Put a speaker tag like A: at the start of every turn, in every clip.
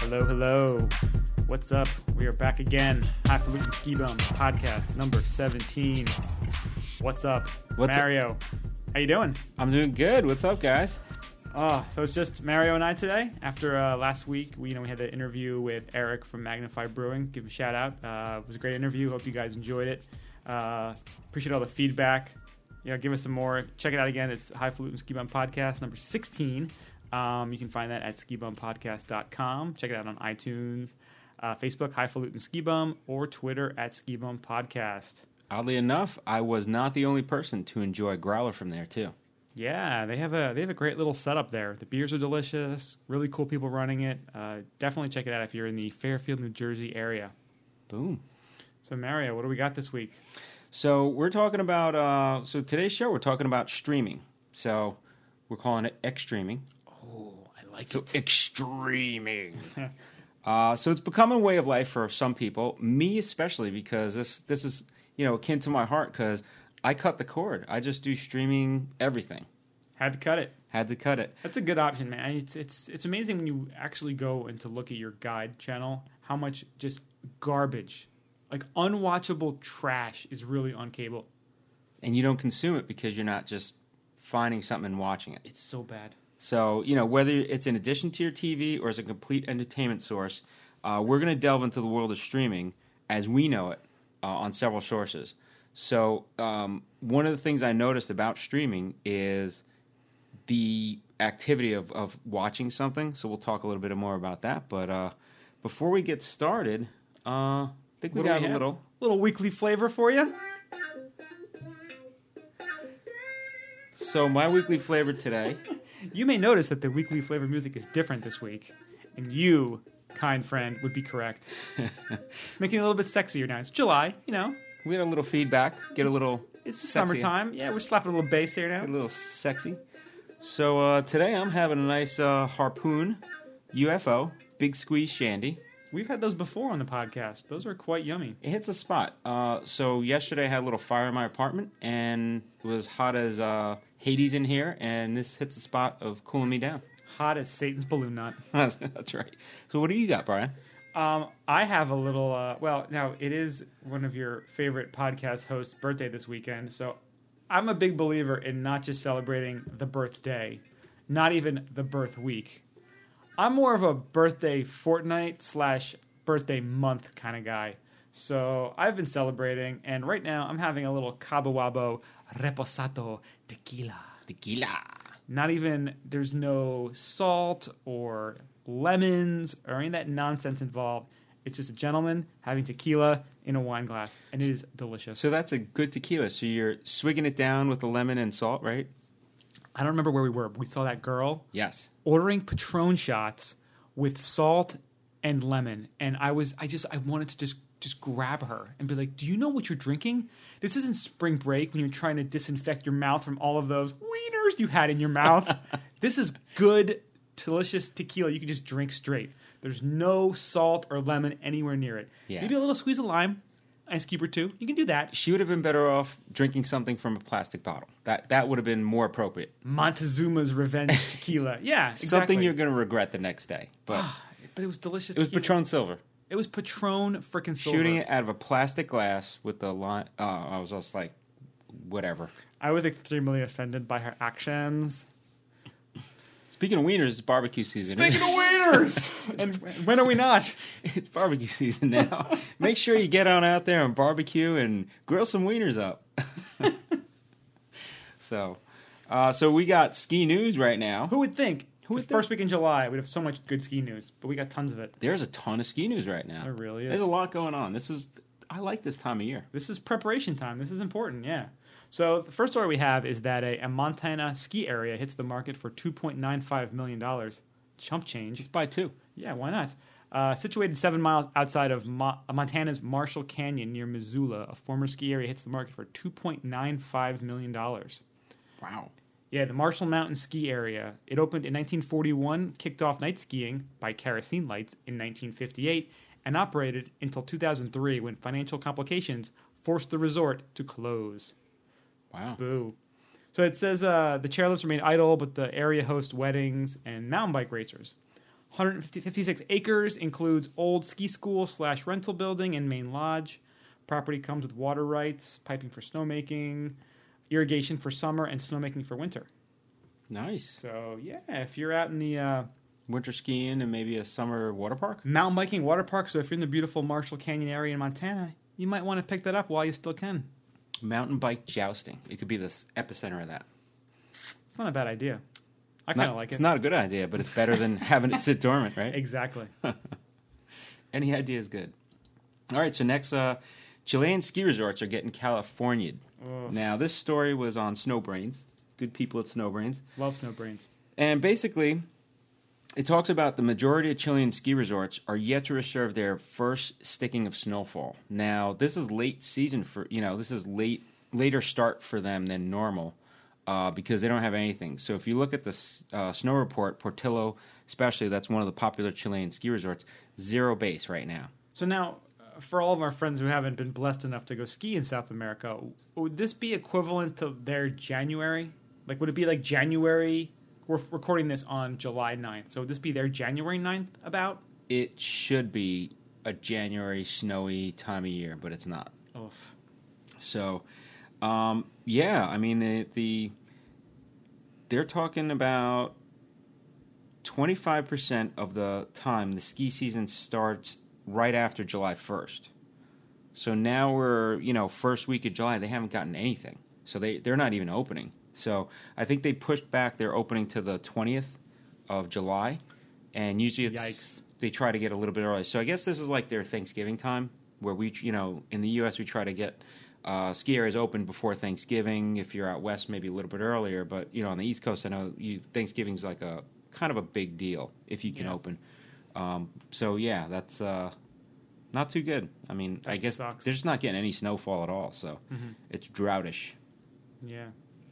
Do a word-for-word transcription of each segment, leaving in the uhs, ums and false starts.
A: Hello, hello. What's up? We are back again. Highfalutin Ski Bum podcast number seventeen. What's up?
B: What's
A: Mario.
B: up?
A: How you doing?
B: I'm doing good. What's up, guys?
A: Oh, so it's just Mario and I today. After uh, last week, we you know we had the interview with Eric from Magnify Brewing. Give him a shout out. Uh, it was a great interview. Hope you guys enjoyed it. Uh, appreciate all the feedback. You know, give us some more. Check it out again. It's Highfalutin Ski Bum podcast number sixteen. Um, you can find that at ski bum podcast dot com. Check it out on iTunes, uh, Facebook, Highfalutin Ski Bum, or Twitter at Ski Bum Podcast.
B: Oddly enough, I was not the only person to enjoy Growler from there, too.
A: Yeah, they have a they have a great little setup there. The beers are delicious. Really cool people running it. Uh, definitely check it out if you're in the Fairfield, New Jersey area.
B: Boom.
A: So, Mario, what do we got this week?
B: So we're talking about, uh, so today's show, we're talking about streaming. So we're calling it X-streaming.
A: Oh, I like
B: So
A: it.
B: X-streaming. uh, so it's become a way of life for some people, me especially, because this this is, you know, akin to my heart, because I cut the cord. I just do streaming everything.
A: Had to cut it.
B: Had to cut it.
A: That's a good option, man. It's it's it's amazing when you actually go and to look at your guide channel how much just garbage, like unwatchable trash, is really on cable.
B: And you don't consume it because you're not just finding something and watching it.
A: It's so bad.
B: So, you know, whether it's in addition to your T V or as a complete entertainment source, uh, we're going to delve into the world of streaming as we know it uh, on several sources. So, um, one of the things I noticed about streaming is the activity of, of watching something. So we'll talk a little bit more about that. But uh, before we get started, uh, I think we
A: What do
B: got
A: we
B: a
A: have?
B: little...
A: Little weekly flavor for you.
B: So my weekly flavor today...
A: You may notice that the weekly flavor music is different this week, and you, kind friend, would be correct. Making it a little bit sexier now. It's July, you know.
B: We had a little feedback, get a little...
A: It's the
B: sexy.
A: summertime. Yeah, we're slapping a little bass here now.
B: Get a little sexy. So uh, today I'm having a nice uh, Harpoon U F O Big Squeeze Shandy.
A: We've had those before on the podcast. Those are quite yummy.
B: It hits a spot. Uh, so yesterday I had a little fire in my apartment, and it was hot as uh, Hades in here, and this hits the spot of cooling me down.
A: Hot as Satan's balloon nut.
B: That's right. So what do you got, Brian?
A: Um, I have a little, uh, well, now it is one of your favorite podcast hosts' birthday this weekend, so I'm a big believer in not just celebrating the birthday, not even the birth week. I'm more of a birthday fortnight slash birthday month kind of guy. So I've been celebrating, and right now I'm having a little Cabo Wabo Reposado Tequila.
B: Tequila.
A: Not even, there's no salt or lemons or any of that nonsense involved. It's just a gentleman having tequila in a wine glass, and it is delicious.
B: So that's a good tequila. So you're swigging it down with the lemon and salt, right?
A: I don't remember where we were, but we saw that girl
B: Yes.
A: ordering Patron shots with salt and lemon, and I was, I just, I wanted to just, just grab her and be like, "Do you know what you're drinking? This isn't spring break when you're trying to disinfect your mouth from all of those wieners you had in your mouth. This is good, delicious tequila you can just drink straight. There's no salt or lemon anywhere near it.
B: Yeah.
A: Maybe a little squeeze of lime, ice cube or two. You can do that.
B: She would have been better off drinking something from a plastic bottle. That that would have been more appropriate.
A: Montezuma's Revenge tequila. Yeah, exactly.
B: Something you're going to regret the next day. But
A: But it was delicious.
B: it was
A: tequila.
B: Patron Silver.
A: It was Patron freaking silver.
B: Shooting it out of a plastic glass with the line. Oh, I was just like, whatever.
A: I was extremely offended by her actions.
B: Speaking of wieners, it's barbecue season.
A: Speaking of wieners! And when are we not?
B: It's barbecue season now. Make sure you get on out there and barbecue and grill some wieners up. so, uh, so we got ski news right now.
A: Who would think?
B: Who would
A: the first week in July, we'd have so much good ski news, but we got tons of it.
B: There's a ton of ski news right now.
A: There really is.
B: There's a lot going on. This is, I like this time of year.
A: This is preparation time. This is important, yeah. So the first story we have is that a, a Montana ski area hits the market for two point nine five million dollars. Chump change.
B: Just buy two.
A: Yeah, why not? Uh, situated seven miles outside of Mo- Montana's Marshall Canyon near Missoula, a former ski area hits the market for two point nine five million dollars.
B: Wow.
A: Yeah, the Marshall Mountain Ski Area. It opened in nineteen forty-one, kicked off night skiing by kerosene lights in nineteen fifty-eight, and operated until two thousand three when financial complications forced the resort to close.
B: Wow.
A: Boo. So it says uh, the chairlifts remain idle, but the area hosts weddings and mountain bike racers. one hundred fifty-six acres, includes old ski school slash rental building and main lodge. Property comes with water rights, piping for snowmaking, irrigation for summer, and snowmaking for winter.
B: Nice.
A: So, yeah, if you're out in the uh,
B: Winter skiing and maybe a summer water park?
A: mountain biking water park, so if you're in the beautiful Marshall Canyon area in Montana, you might want to pick that up while you still can.
B: Mountain bike jousting. It could be the s- epicenter of that.
A: It's not a bad idea. I kind of like
B: It's
A: it.
B: not a good idea, but it's better than having it sit dormant, right?
A: Exactly.
B: Any idea is good. All right, so next, uh, Chilean ski resorts are getting California'd.
A: Ugh.
B: Now, this story was on Snowbrains. Good people at Snowbrains.
A: Love snow brains.
B: And basically, it talks about the majority of Chilean ski resorts are yet to receive their first sticking of snowfall. Now, this is late season for, you know, this is late later start for them than normal uh, because they don't have anything. So if you look at the uh, snow report, Portillo especially, that's one of the popular Chilean ski resorts, zero base right now.
A: So now, uh, for all of our friends who haven't been blessed enough to go ski in South America, would this be equivalent to their January? Like, would it be like January? We're recording this on July ninth. So would this be their January ninth about?
B: It should be a January snowy time of year, but it's not.
A: Oof.
B: So, um, yeah, I mean, the, the they're talking about twenty-five percent of the time the ski season starts right after July first. So now we're, you know, first week of July, they haven't gotten anything. So they, they're not even opening. So I think they pushed back their opening to the twentieth of July, and usually it's,
A: Yikes.
B: they try to get a little bit early. So I guess this is like their Thanksgiving time, where we, you know, in the U S we try to get uh, ski areas open before Thanksgiving. If you're out west, maybe a little bit earlier. But you know, on the East Coast, I know you, Thanksgiving's like a kind of a big deal if you can
A: Yeah.
B: open. Um, so yeah, that's uh, not too good. I mean, I
A: That
B: guess
A: sucks.
B: they're just not getting any snowfall at all. So
A: Mhm.
B: it's droutish.
A: Yeah.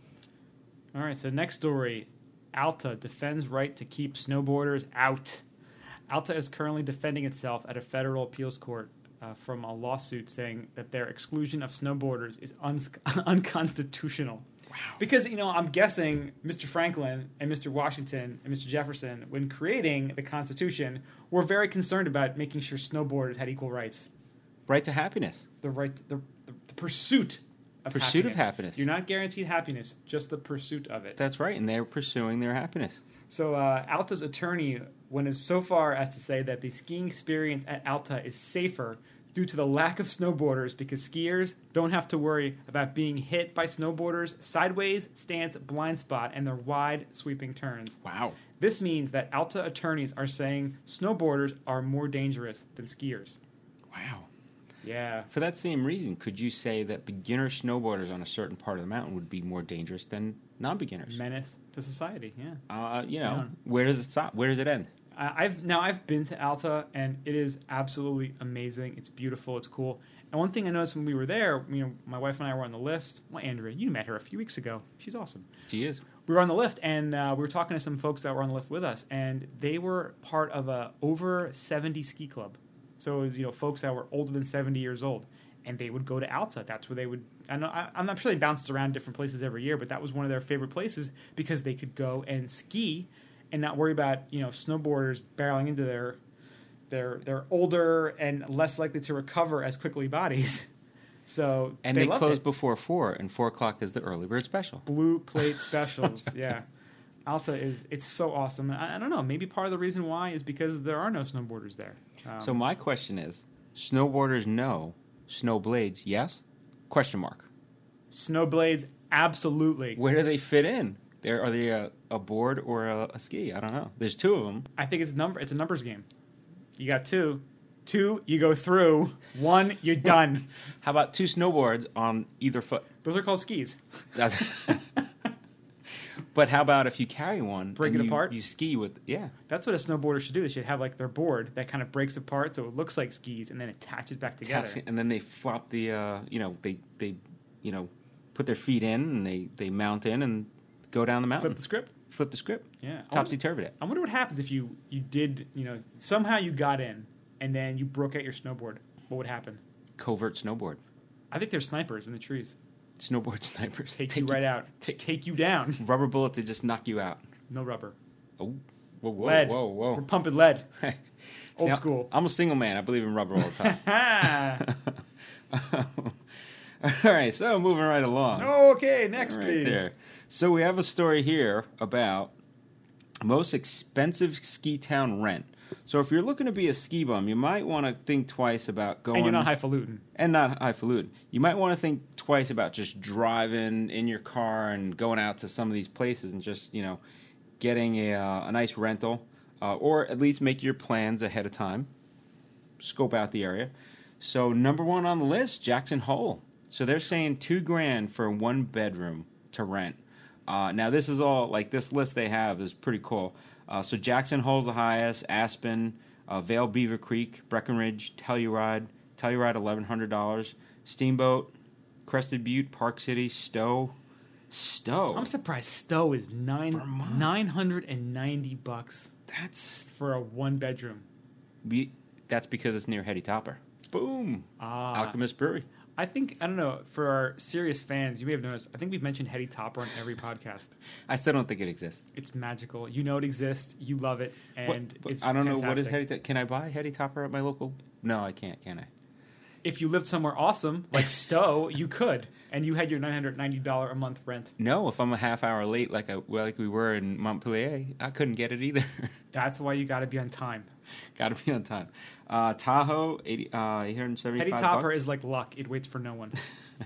A: All right, so next story. Alta defends right to keep snowboarders out. Alta is currently defending itself at a federal appeals court uh, from a lawsuit saying that their exclusion of snowboarders is uns- unconstitutional. Wow. Because, you know, I'm guessing Mister Franklin and Mister Washington and Mister Jefferson, when creating the Constitution, were very concerned about making sure snowboarders had equal rights.
B: Right to happiness.
A: The right, the, the, the pursuit of
B: Pursuit of
A: happiness.
B: happiness.
A: You're not guaranteed happiness, just the pursuit of it.
B: That's right, and they're pursuing their happiness.
A: So uh, Alta's attorney went as so far as to say that the skiing experience at Alta is safer due to the lack of snowboarders because skiers don't have to worry about being hit by snowboarders' sideways, stance, blind spot, and their wide, sweeping turns.
B: Wow.
A: This means that Alta attorneys are saying snowboarders are more dangerous than skiers.
B: Wow.
A: Yeah.
B: For that same reason, could you say that beginner snowboarders on a certain part of the mountain would be more dangerous than non-beginners?
A: Menace to society, yeah.
B: Uh, you know,
A: Yeah.
B: where does it stop? Where does it end?
A: I- I've now I've been to Alta and it is absolutely amazing. It's beautiful. It's cool. And one thing I noticed when we were there, you know, my wife and I were on the lift. Well, Andrea, you met her a few weeks ago. She's awesome.
B: She is.
A: We were on the lift and uh, we were talking to some folks that were on the lift with us, and they were part of a over seventy ski club. So it was, you know, folks that were older than seventy years old, and they would go to Alta. That's where they would. I know. I, I'm sure they bounced around different places every year, but that was one of their favorite places because they could go and ski and not worry about, you know, snowboarders barreling into their their their older and less likely to recover as quickly bodies. So
B: And
A: they,
B: they,
A: loved
B: close
A: it.
B: before four, and four o'clock is the early bird special.
A: Blue plate specials. Yeah, Alta is it's so awesome. I, I don't know. Maybe part of the reason why is because there are no snowboarders there. Um,
B: So my question is, snowboarders no, snowblades yes? Question mark.
A: snowblades, absolutely.
B: Where do they fit in? There are they a, a board or a, a ski? I don't know. There's two of them.
A: I think it's number. It's a numbers game. You got two. Two, you go through. One, you're done.
B: How about two snowboards on either foot?
A: Those are called skis.
B: That's But how about if you carry one,
A: Break
B: and
A: it
B: you,
A: apart?
B: You ski with yeah.
A: That's what a snowboarder should do. They should have like their board that kind of breaks apart so it looks like skis and then attaches back together.
B: Attach- and then they flop the uh, you know they they you know put their feet in and they they mount in and go down the mountain.
A: Flip the script.
B: Flip the script.
A: Yeah.
B: Topsy turvy it.
A: I wonder what happens if you you did you know somehow you got in and then you broke out your snowboard. What would happen?
B: Covert snowboard.
A: I think there's snipers in the trees.
B: Snowboard snipers
A: Take, you right out.
B: take-
A: Take you down.
B: Rubber bullet to just knock you out.
A: No rubber.
B: Oh, Whoa, whoa,
A: lead.
B: whoa, whoa.
A: We're pumping lead.
B: See,
A: Old
B: I'm-
A: school.
B: I'm a single man. I believe in rubber all the time.
A: Ah.
B: All right, so moving right along.
A: Okay, next,
B: Right
A: please.
B: there. So we have a story here about most expensive ski town rent. So if you're looking to be a ski bum, you might want to think twice about going.
A: And you're not highfalutin.
B: And not highfalutin. You might want to think twice about just driving in your car and going out to some of these places and just, you know, getting a, uh, a nice rental, uh, or at least make your plans ahead of time. Scope out the area. So number one on the list, Jackson Hole. So they're saying two grand for one bedroom to rent. Uh, now this is all like this list they have is pretty cool. Uh, so Jackson Hole's the highest, Aspen, uh, Vail Beaver Creek, Breckenridge, Telluride, Telluride eleven hundred dollars, Steamboat, Crested Butte, Park City, Stowe, Stowe.
A: I'm surprised Stowe is nine
B: For a month.
A: nine hundred and ninety bucks
B: That's
A: for a one bedroom.
B: be, that's because it's near Hetty Topper. Boom,
A: Ah,
B: Alchemist Brewery.
A: I think I don't know. For our serious fans, you may have noticed. I think we've mentioned Hetty Topper on every podcast.
B: I still don't think it exists.
A: It's magical. You know it exists. You love it,
B: What-
A: and
B: but
A: it's
B: I don't know what is
A: fantastic.
B: Hetty. Topper. Can I buy Hetty Topper at my local? No, I can't. Can I?
A: If you lived somewhere awesome like Stowe, you could, and you had your nine hundred ninety dollars a month rent.
B: No, if I'm a half hour late, like I, well, like we were in Montpelier, I couldn't get it either.
A: That's why you got to be on time.
B: Got to be on time. Uh, Tahoe, eighty, uh, eight hundred seventy-five
A: Hetty Topper
B: bucks.
A: is like luck; it waits for no one.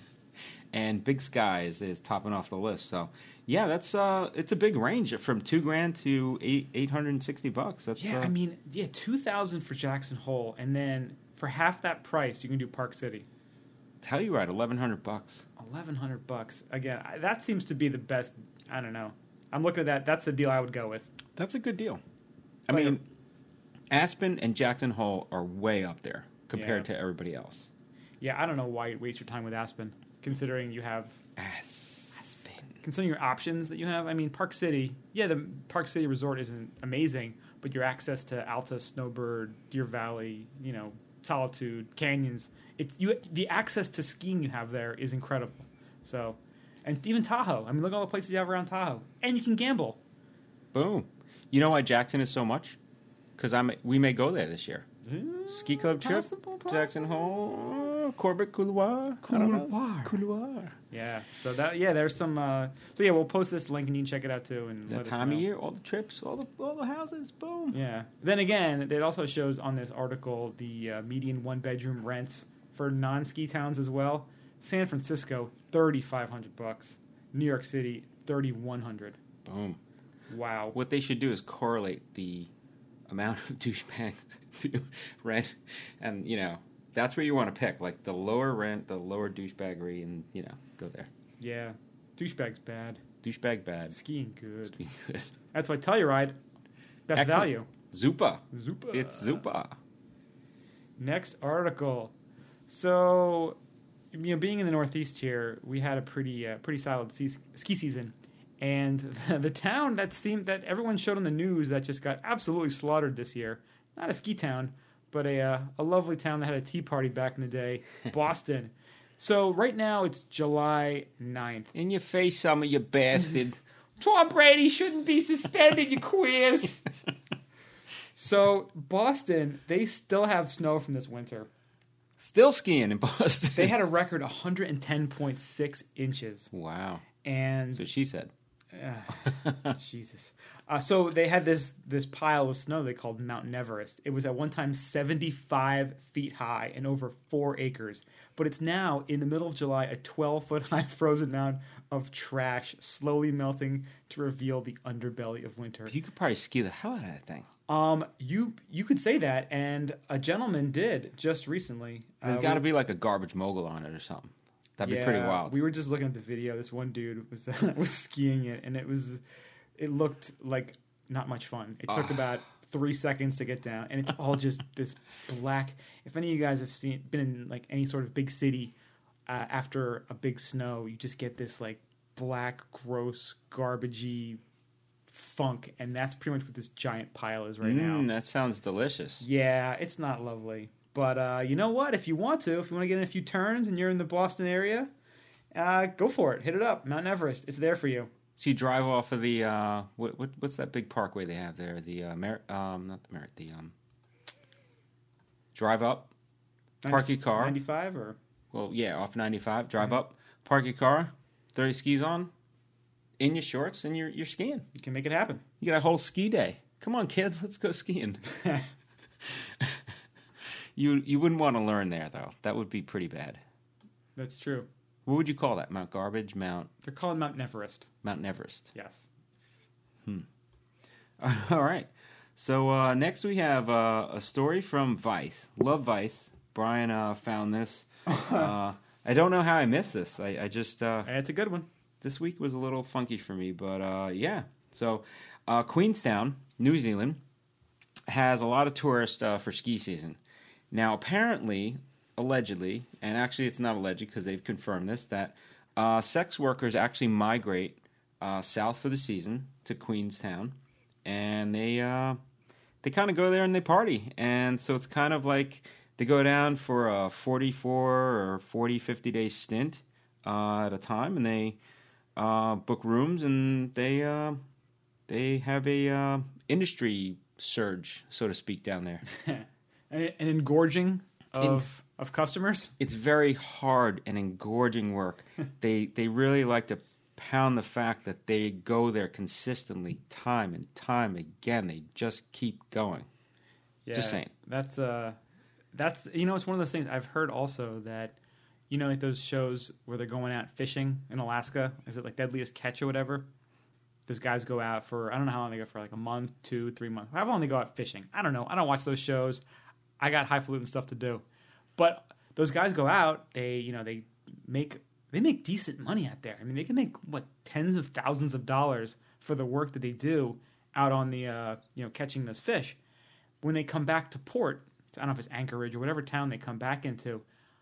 B: And Big Sky is, is topping off the list. So yeah, that's uh, it's a big range from two grand to eight eight hundred and sixty bucks. That's
A: Yeah,
B: uh,
A: I mean, yeah, two thousand for Jackson Hole, and then for half that price, you can do Park City.
B: tell you right, eleven hundred bucks.
A: Eleven hundred bucks again. I, that seems to be the best. I don't know. I'm looking at that. That's the deal I would go with.
B: That's a good deal. I
A: Like
B: mean, Aspen and Jackson Hole are way up there compared
A: Yeah.
B: to everybody else.
A: Yeah, I don't know why you'd waste your time with Aspen, considering you have
B: Aspen.
A: considering your options that you have. I mean, Park City. Yeah, the Park City Resort isn't amazing, but your access to Alta, Snowbird, Deer Valley, you know, Solitude, canyons. It's you. The access to skiing you have there is incredible. So, and even Tahoe. I mean, look at all the places you have around Tahoe, and you can gamble.
B: Boom. You know why Jackson is so much? Because I'm we may go there this year. Ski club trip,
A: Possible,
B: Jackson Hole, Corbett, Couloir. I don't know.
A: Couloir.
B: Couloir.
A: Yeah. So that yeah, there's some. Uh, so yeah, we'll post this link and you can check it out too. And
B: It's that
A: let us
B: time
A: know.
B: of year, all the trips, all the all the houses, boom.
A: Yeah. Then again, it also shows on this article the uh, median one bedroom rents for non ski towns as well. San Francisco, thirty five hundred bucks. New York City, thirty one hundred.
B: Boom.
A: Wow.
B: What they should do is correlate the amount of douchebags to rent, and you know that's where you want to pick, like the lower rent, the lower douchebaggery, and you know go there.
A: Yeah. Douchebag's bad.
B: Douchebag bad.
A: Skiing good.
B: Be good.
A: That's why Telluride, best
B: Excellent.
A: value.
B: Zupa.
A: Zupa.
B: It's Zupa.
A: Next article. So, you know, being in the Northeast here, we had a pretty uh, pretty solid ski, ski season, and the, the town that seemed that everyone showed on the news that just got absolutely slaughtered this year. Not a ski town, but a uh, a lovely town that had a tea party back in the day, Boston. So right now it's July ninth.
B: In your face, Summer, you bastard.
A: Tom Brady shouldn't be suspended, you queers. So Boston, they still have snow from this winter.
B: Still skiing in Boston.
A: They had a record one hundred ten point six inches.
B: Wow.
A: And
B: That's what she said.
A: uh, Jesus. Uh, so they had this this pile of snow they called Mount Everest. It was at one time seventy-five feet high and over four acres. But it's now, in the middle of July, a twelve-foot high frozen mound of trash slowly melting to reveal the underbelly of winter.
B: You could probably ski the hell out of that thing.
A: Um, you you could say that, and a gentleman did just recently.
B: There's
A: Uh,
B: got to
A: we-
B: be like a garbage mogul on it or something. That'd be pretty
A: Yeah,
B: wild.
A: We were just looking at the video. This one dude was was skiing it, and it was it looked like not much fun. It took
B: Ah.
A: about three seconds to get down, and it's all just this black. If any of you guys have seen been in like any sort of big city uh, after a big snow, you just get this like black, gross, garbagey funk, and that's pretty much what this giant pile is right now.
B: Mm, that sounds delicious.
A: Yeah, it's not lovely. But uh, you know what? If you want to, if you want to get in a few turns and you're in the Boston area, uh, go for it. Hit it up. Mount Everest. It's there for you.
B: So you drive off of the uh, what, what what's that big parkway they have there? The uh, Mer- um, not the Merritt, the um, drive up, park your car.
A: ninety-five or
B: Well, yeah, off ninety-five. Drive
A: Mm-hmm.
B: up, park your car, throw your skis on, in your shorts, and you're you're skiing.
A: you can make it happen.
B: You got a whole ski day. Come on, kids, let's go skiing. you you wouldn't want to learn there though. That would be pretty bad.
A: That's true.
B: What would you call that? Mount Garbage, Mount
A: They're calling Mount Everest.
B: Mount Everest.
A: Yes.
B: All right. So uh, next we have uh, a story from Vice. Love Vice. Brian uh, found this. uh, I don't know how I missed this. I, I just uh,
A: It's a good one.
B: this week was a little funky for me, but uh, yeah. So uh, Queenstown, New Zealand, has a lot of tourists uh, for ski season. Now, apparently, allegedly, and actually it's not alleged because they've confirmed this, that uh, sex workers actually migrate uh, south for the season to Queenstown, and they uh, they kind of go there and they party. And so it's kind of like they go down for a forty-four or forty, fifty day stint uh, at a time, and they uh, book rooms, and they uh, they have a uh, industry surge, so to speak, down there.
A: An, an engorging of of customers.
B: It's very hard and engorging work. they they really like to pound the fact that they go there consistently, time and time again. They just keep going.
A: Yeah,
B: Just saying.
A: That's uh, that's you know, it's one of those things I've heard also that, you know, like those shows where they're going out fishing in Alaska. Is it like Deadliest Catch or whatever? Those guys go out for, I don't know how long they go for, like a month, two, three months. How long they go out fishing? I don't know. I don't watch those shows. I got highfalutin stuff to do. But those guys go out. They, you know, they make they make decent money out there. I mean, they can make what tens of thousands of dollars for the work that they do out on the, uh, you know, catching those fish. When they come back to port, I don't know if it's Anchorage or whatever town they come back into,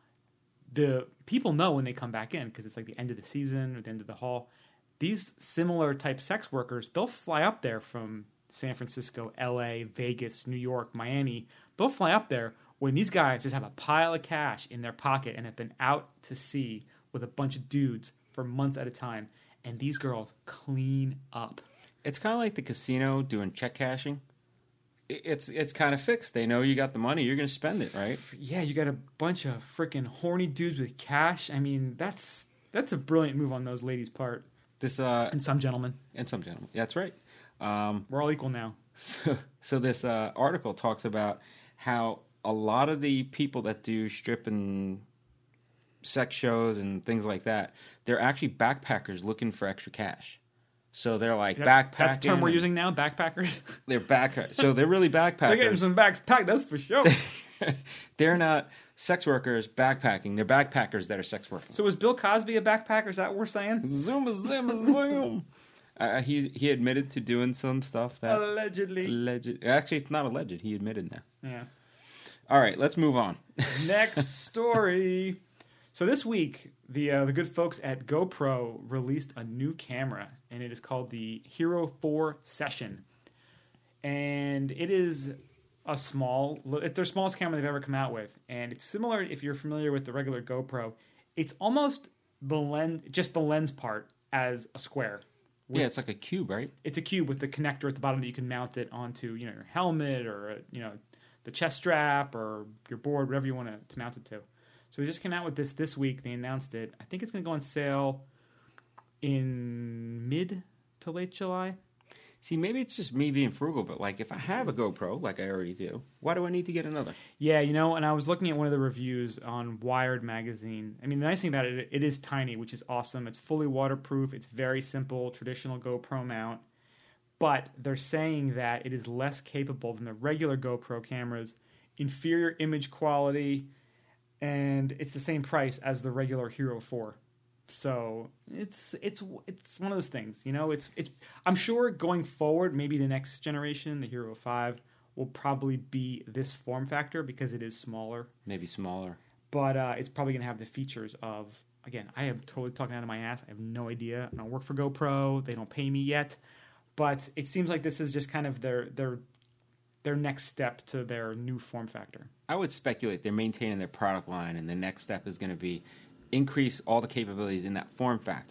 A: the people know when they come back in because it's like the end of the season or the end of the haul. These similar type sex workers, they'll fly up there from San Francisco, L A, Vegas, New York, Miami. They'll fly up there when these guys just have a pile of cash in their pocket and have been out to sea with a bunch of dudes for months at a time. And these girls clean up.
B: It's kind of like the casino doing check cashing. I- It's it's kind of fixed. They know you got the money. You're going to spend it, right?
A: Yeah, you got a bunch of freaking horny dudes with cash. I mean, that's that's a brilliant move on those ladies' part.
B: This uh,
A: And some gentlemen.
B: and some gentlemen. Yeah, that's right. Um,
A: We're all equal now.
B: So, so this uh, article talks about how a lot of the people that do strip and sex shows and things like that, they're actually backpackers looking for extra cash. So they're like
A: That-
B: backpacking.
A: That's the term we're
B: and
A: using now, backpackers.
B: They're back. So they're really
A: They're getting
B: backpackers.
A: some bags packed, that's for sure.
B: They're not sex workers backpacking. They're backpackers that are sex working.
A: So was Bill Cosby a backpacker? Is that what we're saying?
B: Zoom, zoom, zoom. Uh, he he admitted to doing some stuff that
A: Allegedly.
B: alleged. Actually, it's not alleged. He admitted now.
A: Yeah.
B: All right, let's move on.
A: Next story. So this week, the uh, the good folks at GoPro released a new camera, and it is called the Hero four Session. And it is a small, it's their smallest camera they've ever come out with, and it's similar. If you're familiar with the regular GoPro, it's almost the lens, just the lens part as a square. With,
B: Yeah, it's like a cube, right?
A: it's a cube with the connector at the bottom that you can mount it onto, you know, your helmet or uh, you know, the chest strap or your board, whatever you want to, to mount it to. So they just came out with this this week. They announced it. I think it's going to go on sale in mid to late July.
B: See, maybe it's just me being frugal, but like if I have a GoPro, like I already do, why do I need to get another?
A: Yeah, you know, and I was looking at one of the reviews on Wired magazine. I mean, the nice thing about it, it is tiny, which is awesome. It's fully waterproof. It's very simple, traditional GoPro mount. But they're saying that it is less capable than the regular GoPro cameras, inferior image quality, and it's the same price as the regular Hero four. So it's it's it's one of those things, you know. It's it's. I'm sure going forward, maybe the next generation, the Hero five, will probably be this form factor because it is smaller.
B: Maybe smaller.
A: But uh, it's probably going to have the features of. Again, I am totally talking out of my ass. I have no idea. I don't work for GoPro. They don't pay me yet. But it seems like this is just kind of their their their next step to their new form factor.
B: I would speculate they're maintaining their product line, and the next step is going to be increase all the capabilities in that form factor.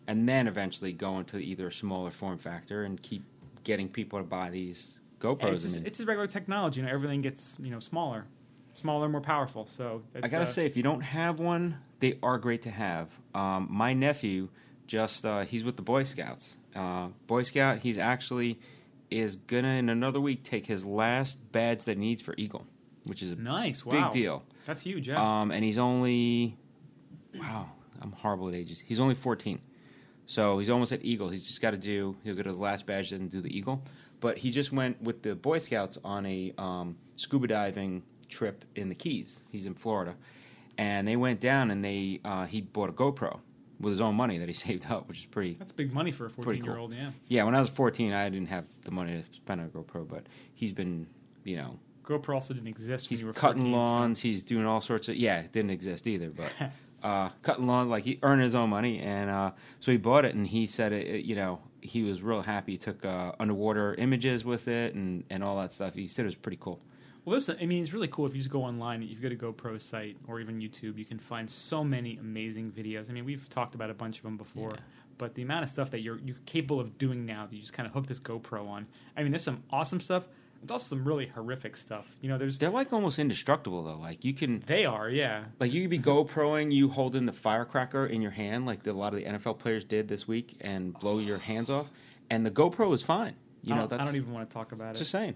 B: and then eventually go into either a smaller form factor and keep getting people to buy these GoPros.
A: And it's just,
B: I mean,
A: it's just regular technology. You know, everything gets you know smaller, smaller, more powerful. So it's,
B: I gotta
A: uh,
B: say, if you don't have one, they are great to have. Um, my nephew just uh, he's with the Boy Scouts. Uh, Boy Scout, he's actually is gonna in another week take his last badge that he needs for Eagle, which is a
A: nice,
B: big
A: wow.
B: deal.
A: That's huge, yeah.
B: Um, and he's only wow, I'm horrible at ages. He's only fourteen, so he's almost at Eagle. He's just got to do. He'll get his last badge and do the Eagle. But he just went with the Boy Scouts on a um, scuba diving trip in the Keys. He's in Florida, and they went down and they uh, he bought a GoPro with his own money that he saved up, which is pretty.
A: That's big money for a fourteen-year-old,
B: cool.
A: yeah.
B: Yeah, when I was fourteen, I didn't have the money to spend on a GoPro, but he's been, you know.
A: GoPro also didn't exist when
B: He's
A: you were
B: cutting
A: fourteen,
B: lawns.
A: so.
B: He's doing all sorts of. Yeah, it didn't exist either, but uh, cutting lawns, like he earned his own money, and uh, so he bought it, and he said it. it you know, he was real happy. He took uh, underwater images with it, and, and all that stuff. He said it was pretty cool.
A: Well, listen, I mean, it's really cool if you just go online, if you go to GoPro's site or even YouTube, you can find so many amazing videos. I mean, we've talked about a bunch of them before,
B: Yeah.
A: but the amount of stuff that you're you're capable of doing now that you just kind of hook this GoPro on. I mean, there's some awesome stuff. There's also some really horrific stuff. You know, there's
B: They're like almost indestructible though. Like you can,
A: they are, yeah.
B: like you could be GoProing you holding the firecracker in your hand, like the, a lot of the N F L players did this week, and blow your hands off, and the GoPro is fine. You
A: I
B: know,
A: don't,
B: that's
A: I don't even want to talk about it.
B: just saying.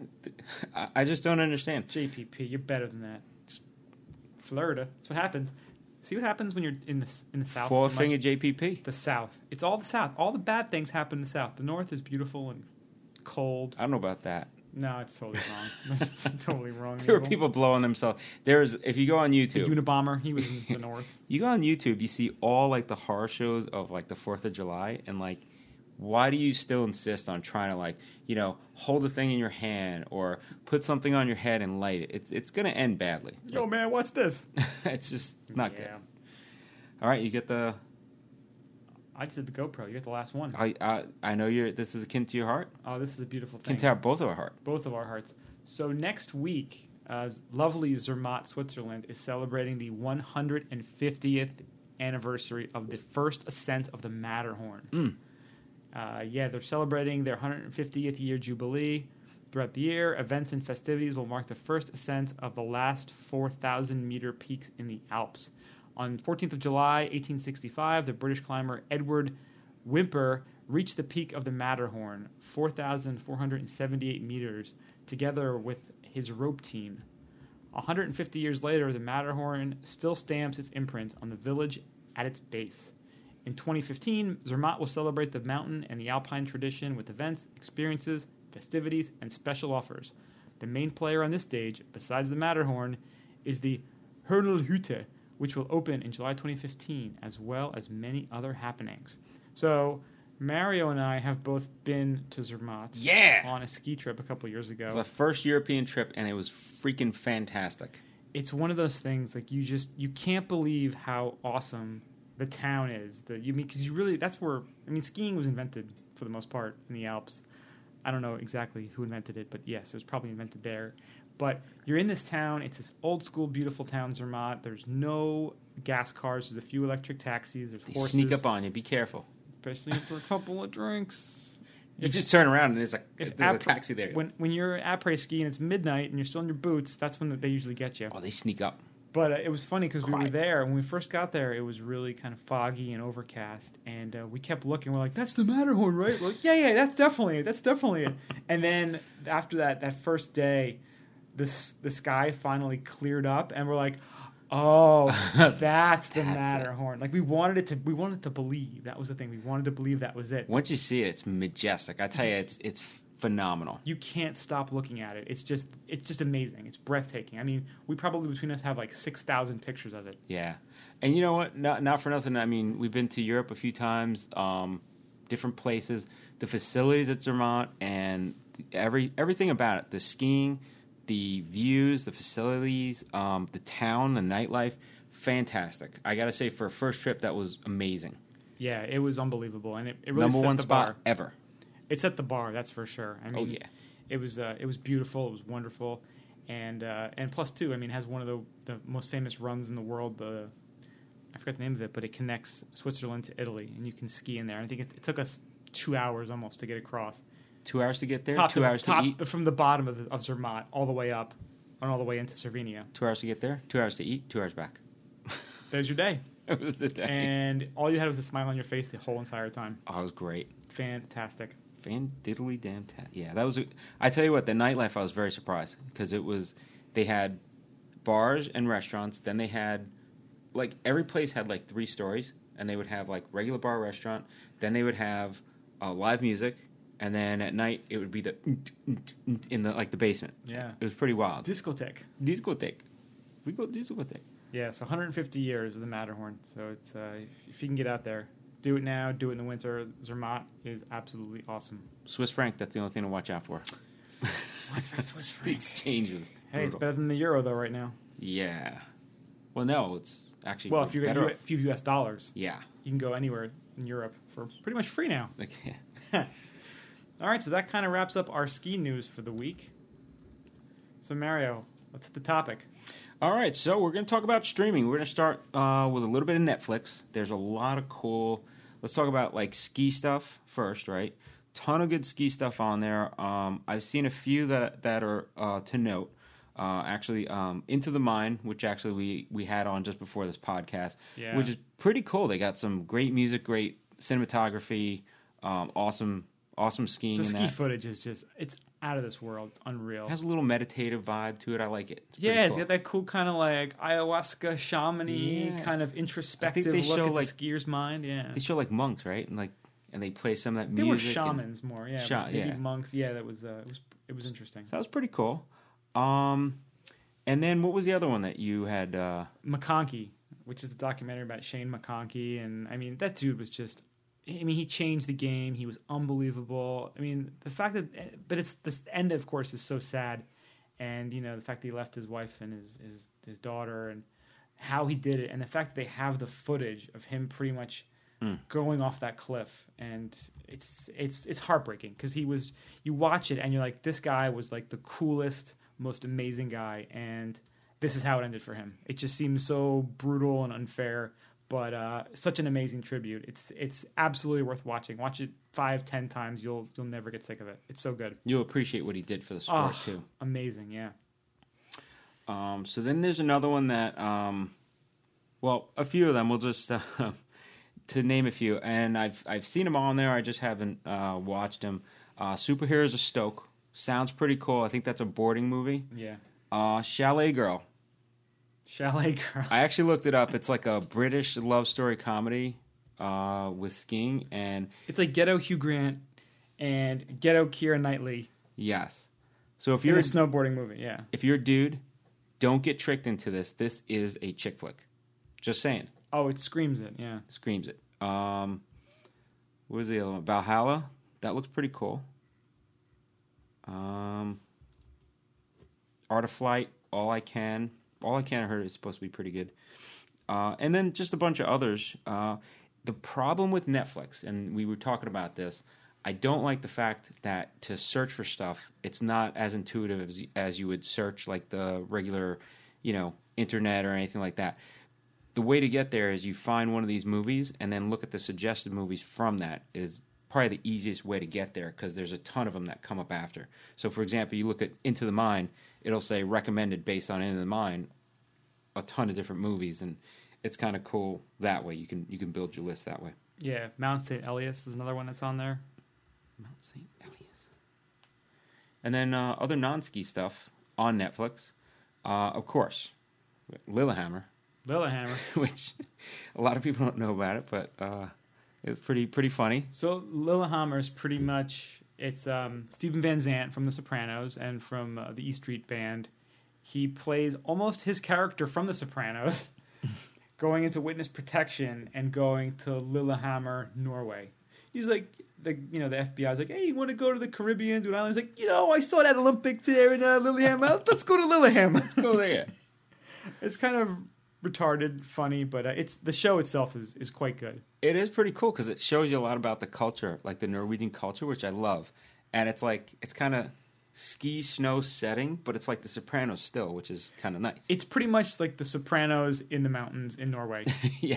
B: I, I just don't understand.
A: J P P, you're better than that. It's Florida. That's what happens. See what happens when you're in the in the South.
B: Four
A: too
B: finger
A: much?
B: J P P.
A: The South. It's all the South. All the bad things happen in the South. The North is beautiful and cold.
B: I don't know about that.
A: No, it's totally wrong. It's totally wrong.
B: There were
A: Neville.
B: people blowing themselves. There's if you go on
A: The
B: YouTube,
A: Unabomber. He was in the North.
B: you go on YouTube, you see all like the horror shows of like the Fourth of July, and like, why do you still insist on trying to like, you know, hold a thing in your hand or put something on your head and light it? It's it's gonna end badly.
A: Yo, man, watch this.
B: It's just not
A: yeah.
B: good. All right, you get the.
A: I just did the GoPro. You get the last one.
B: I I, I know you're. This is akin to your heart.
A: Oh, this is a beautiful
B: Akin
A: thing.
B: to our, both of our heart.
A: Both of our hearts. So next week, uh, lovely Zermatt, Switzerland, is celebrating the one hundred fiftieth anniversary of the first ascent of the Matterhorn.
B: Mm.
A: Uh, yeah, they're celebrating their one hundred fiftieth year jubilee. Throughout the year, events and festivities will mark the first ascent of the last four thousand meter peaks in the Alps. On fourteenth of July, eighteen sixty-five, the British climber Edward Whymper reached the peak of the Matterhorn, four thousand four hundred seventy-eight meters, together with his rope team. one hundred fifty years later, the Matterhorn still stamps its imprint on the village at its base. In twenty fifteen, Zermatt will celebrate the mountain and the alpine tradition with events, experiences, festivities, and special offers. The main player on this stage, besides the Matterhorn, is the Hurlhütte, which will open in July twenty fifteen, as well as many other happenings. So, Mario and I have both been to Zermatt
B: Yeah.
A: on a ski trip a couple years ago.
B: It was our first European trip, and it was freaking fantastic.
A: It's one of those things like you just you can't believe how awesome the town is. The you mean because you really that's where I mean skiing was invented for the most part in the Alps. I don't know exactly who invented it, but yes, it was probably invented there. But you're in this town. It's this old school, beautiful town, Zermatt. There's no gas cars. There's a few electric taxis. There's
B: They
A: horses.
B: sneak up on you. Be careful.
A: Especially after a couple of drinks.
B: You just turn around and there's a
A: If
B: there's a
A: après-
B: taxi there.
A: When when you're après ski and it's midnight and you're still in your boots, that's when they usually get you.
B: Oh, they sneak up.
A: But uh, it was funny because we were
B: Quiet.
A: there. When we first got there, it was really kind of foggy and overcast. And uh, we kept looking. We're like, that's the Matterhorn, right? We're like, yeah, yeah, that's definitely it. That's definitely it. And then after that, that first day, the, s- the sky finally cleared up. And we're like, oh, that's the
B: That's
A: Matterhorn. Like, we wanted it to we wanted to believe. That was the thing. We wanted to believe that was it.
B: Once you see it, it's majestic. I tell you, it's it's phenomenal.
A: You can't stop looking at it. It's just it's just amazing. It's breathtaking. I mean, we probably between us have like six thousand pictures of it.
B: Yeah, and you know what? Not not for nothing. I mean, we've been to Europe a few times, um, different places. The facilities at Zermatt and every everything about it. The skiing, the views, the facilities, um, the town, the nightlife. Fantastic. I got to say, for a first trip, that was amazing.
A: Yeah, it was unbelievable, and it, it really
B: Number
A: set
B: one
A: the
B: spot
A: bar.
B: ever.
A: It set the bar, that's for sure. I mean,
B: Oh, yeah.
A: it was uh, it was beautiful. It was wonderful, and uh, and plus two, I mean, it has one of the the most famous runs in the world, the I forgot the name of it, but it connects Switzerland to Italy, and you can ski in there. I think it, it took us two hours almost to get across.
B: Two hours to get there.
A: Top
B: two
A: to,
B: hours
A: top,
B: to eat.
A: from the bottom of, the, of Zermatt all the way up, and all the way into Cervinia.
B: Two hours to get there. Two hours to eat. Two hours back.
A: There's your day.
B: It was the day.
A: And all you had was a smile on your face the whole entire time.
B: Oh, it was great.
A: Fantastic.
B: Fan diddly damn tat. Yeah, that was. A, I tell you what, the nightlife I was very surprised because it was. They had bars and restaurants. Then they had, like every place had like three stories, and they would have like regular bar restaurant. Then they would have uh, live music, and then at night it would be the in the like the basement.
A: Yeah,
B: it was pretty wild.
A: Discotheque.
B: Discotheque. We go discotheque.
A: Yeah, so one hundred fifty years of the Matterhorn. So it's uh, if, if you can get out there, do it now. Do it in the winter. Zermatt is absolutely awesome.
B: Swiss franc. That's the only thing to watch out for.
A: What's that Swiss franc?
B: The exchange was
A: Hey, it's better than the euro though right now.
B: Yeah. Well, no, it's actually
A: well if you get
B: better.
A: a few U S dollars.
B: Yeah.
A: You can go anywhere in Europe for pretty much free now.
B: Like, yeah.
A: All right, so that kind of wraps up our ski news for the week. So Mario, let's hit the topic.
B: All right, so we're going to talk about streaming. We're going to start uh, with a little bit of Netflix. There's a lot of cool. Let's talk about like ski stuff first, right? Ton of good ski stuff on there. Um, I've seen a few that that are uh, to note. Uh, actually, um, Into the Mind, which actually we, we had on just before this podcast,
A: yeah.
B: which is pretty cool. They got some great music, great cinematography, um, awesome awesome skiing.
A: The
B: in
A: ski
B: that.
A: footage is just it's out of this world. It's unreal.
B: It has a little meditative vibe to it. I like it. It's
A: yeah, it's
B: cool.
A: got that cool kind of like ayahuasca shaman-y
B: Yeah.
A: kind of introspective
B: they
A: look
B: show,
A: at
B: like-
A: the skier's mind. Yeah,
B: They show like monks, right? And like, and they play some of that
A: they were
B: music. and-
A: shamans more. Yeah,
B: Sha-
A: maybe
B: yeah.
A: monks. Yeah, that was uh, it was it was interesting.
B: So that was pretty cool. Um, and then what was the other one that you had? Uh,
A: McConkey, which is the documentary about Shane McConkey, and I mean that dude was just. I mean, he changed the game. He was unbelievable. I mean, the fact that, but it's the end, of course, is so sad, and you know the fact that he left his wife and his his, his daughter, and how he did it, and the fact that they have the footage of him pretty much
B: Mm.
A: going off that cliff, and it's it's it's heartbreaking because he was. You watch it and you're like, this guy was like the coolest, most amazing guy, and this is how it ended for him. It just seems so brutal and unfair. But uh, such an amazing tribute. It's it's absolutely worth watching. Watch it five, ten times. You'll you'll never get sick of it. It's so good.
B: you'll appreciate what he did for the sport
A: Oh,
B: too.
A: amazing, yeah.
B: Um, so then there's another one that, um, well, a few of them. We'll just uh, to name a few, and I've I've seen them on there. I just haven't uh, watched them. Uh, Superheroes of Stoke sounds pretty cool. I think that's a boarding movie.
A: Yeah.
B: Uh, Chalet Girl.
A: Chalet Girl.
B: I actually looked it up. It's like a British love story comedy uh, with skiing, and
A: It's like Ghetto Hugh Grant and Ghetto Keira Knightley
B: yes. So if
A: in
B: you're
A: a snowboarding movie, yeah.
B: if you're a dude, don't get tricked into this. This is a chick flick. Just saying.
A: Oh, it screams it, yeah.
B: Screams it. Um, what was the other one? Valhalla. That looks pretty cool. Um, Art of Flight. All I Can. All I Can I heard is supposed to be pretty good. Uh, and then just a bunch of others. Uh, the problem with Netflix, and we were talking about this, I don't like the fact that to search for stuff, it's not as intuitive as, as you would search like the regular, you know, internet or anything like that. The way to get there is you find one of these movies and then look at the suggested movies from that is probably the easiest way to get there because there's a ton of them that come up after. So, for example, you look at Into the Mind, it'll say recommended based on Into the Mind, a ton of different movies, and it's kind of cool that way. You can you can build your list that way.
A: Yeah, Mount Saint Elias is another one that's on there.
B: Mount Saint Elias. And then uh, other non-ski stuff on Netflix. Uh, of course, Lillehammer,
A: Lillehammer.
B: which a lot of people don't know about it, but uh, it's pretty pretty funny.
A: So Lillehammer is pretty much it's um, Stephen Van Zandt from The Sopranos and from uh, the E Street Band. He plays almost his character from The Sopranos, going into witness protection and going to Lillehammer, Norway. He's like, the you know the F B I's like, hey, you want to go to the Caribbean, to an island? He's like, you know, I saw that Olympics there in uh, Lillehammer. Let's go to Lillehammer. Let's
B: Go there.
A: It's kind of retarded, funny, but uh, it's the show itself is, is quite good.
B: It is pretty cool because it shows you a lot about the culture, like the Norwegian culture, which I love. And it's like it's kind of ski snow setting, but it's like The Sopranos still, which is kind of nice.
A: It's pretty much like The Sopranos in the mountains in Norway.
B: Yeah.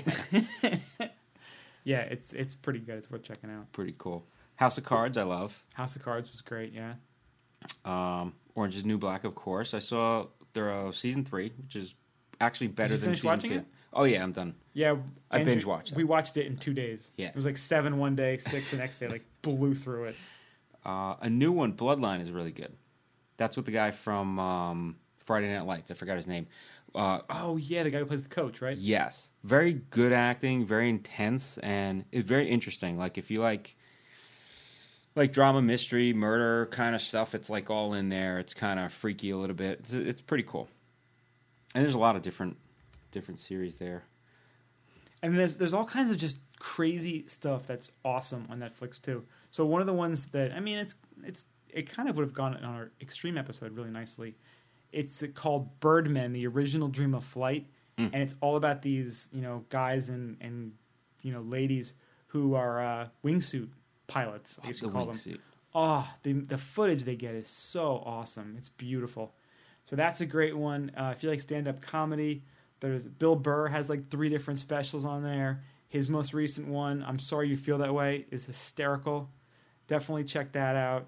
A: Yeah, it's it's pretty good. It's worth checking out.
B: Pretty cool. House of Cards, I love.
A: House of Cards was great, yeah.
B: Um, Orange is New Black, of course. I saw their uh, season three, which is actually better
A: you
B: than
A: finish
B: season
A: watching
B: two.
A: it?
B: Oh yeah, I'm done.
A: Yeah.
B: I
A: Andrew-
B: binge watched it.
A: We watched it in two days.
B: Yeah.
A: It was like seven one day, six the next day. Like, blew through it.
B: Uh, a new one, Bloodline, is really good. That's with the guy from um, Friday Night Lights. I forgot his name. Uh,
A: Oh, yeah, the guy who plays the coach, right?
B: yes, very good acting, very intense, and it's very interesting. Like if you like, like drama, mystery, murder kind of stuff, it's like all in there. It's kind of freaky a little bit. It's, it's pretty cool. And there's a lot of different, different series there.
A: And there's there's all kinds of just crazy stuff that's awesome on Netflix too. So one of the ones that I mean, it's it's it kind of would have gone on our Extreme episode really nicely. It's called Birdmen: The Original Dream of Flight,
B: Mm.
A: and it's all about these you know guys and and you know ladies who are uh, wingsuit pilots. I guess you
B: The
A: call them.
B: wingsuit.
A: Oh, the the footage they get is so awesome. It's beautiful. So that's a great one. Uh, if you like stand up comedy, there's Bill Burr has like three different specials on there. His most recent one, I'm Sorry You Feel That Way, is hysterical. Definitely check that out.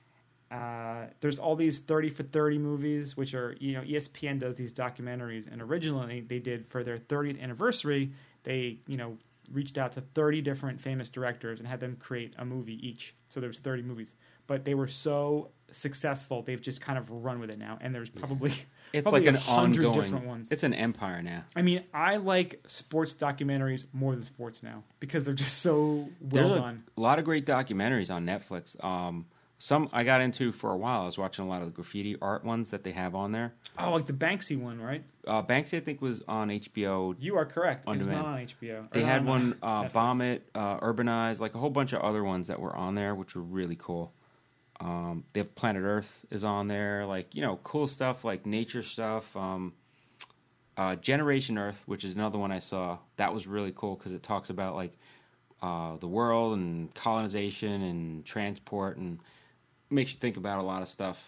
A: Uh, there's all these thirty for thirty movies, which are, you know, E S P N does these documentaries. And originally they did for their thirtieth anniversary, they, you know, reached out to thirty different famous directors and had them create a movie each. So there was thirty movies. But they were so successful, they've just kind of run with it now. And there's probably,
B: It's
A: probably
B: like an
A: a hundred
B: ongoing.
A: different ones.
B: It's an empire now.
A: I mean, I like sports documentaries more than sports now because they're just so well
B: There's a,
A: done.
B: a lot of great documentaries on Netflix. Um, some I got into for a while. I was watching a lot of the graffiti art ones that they have on there.
A: Oh, like the Banksy one, right?
B: Uh, Banksy, I think, was on H B O.
A: You are correct.
B: On
A: it was
B: demand.
A: not on H B O. Or
B: They
A: not
B: had
A: on,
B: one, uh,
A: Netflix.
B: Vomit, uh, Urbanize, like a whole bunch of other ones that were on there, which were really cool. Um, they have Planet Earth is on there, like, you know, cool stuff, like nature stuff. Um, uh, Generation Earth, which is another one I saw, that was really cool because it talks about, like, uh, the world and colonization and transport and makes you think about a lot of stuff.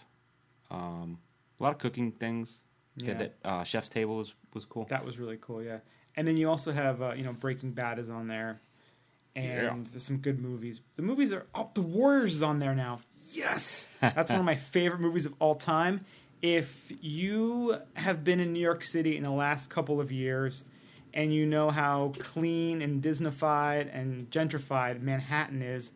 B: Um, a lot of cooking things.
A: Yeah.
B: That uh, Chef's Table was, was cool.
A: That was really cool, yeah. And then you also have, uh, you know, Breaking Bad is on there. And
B: Yeah.
A: there's some good movies. The movies are... Oh, The Warriors is on there now. Yes! That's one of my favorite movies of all time. If you have been in New York City in the last couple of years and you know how clean and Disneyfied and gentrified Manhattan is,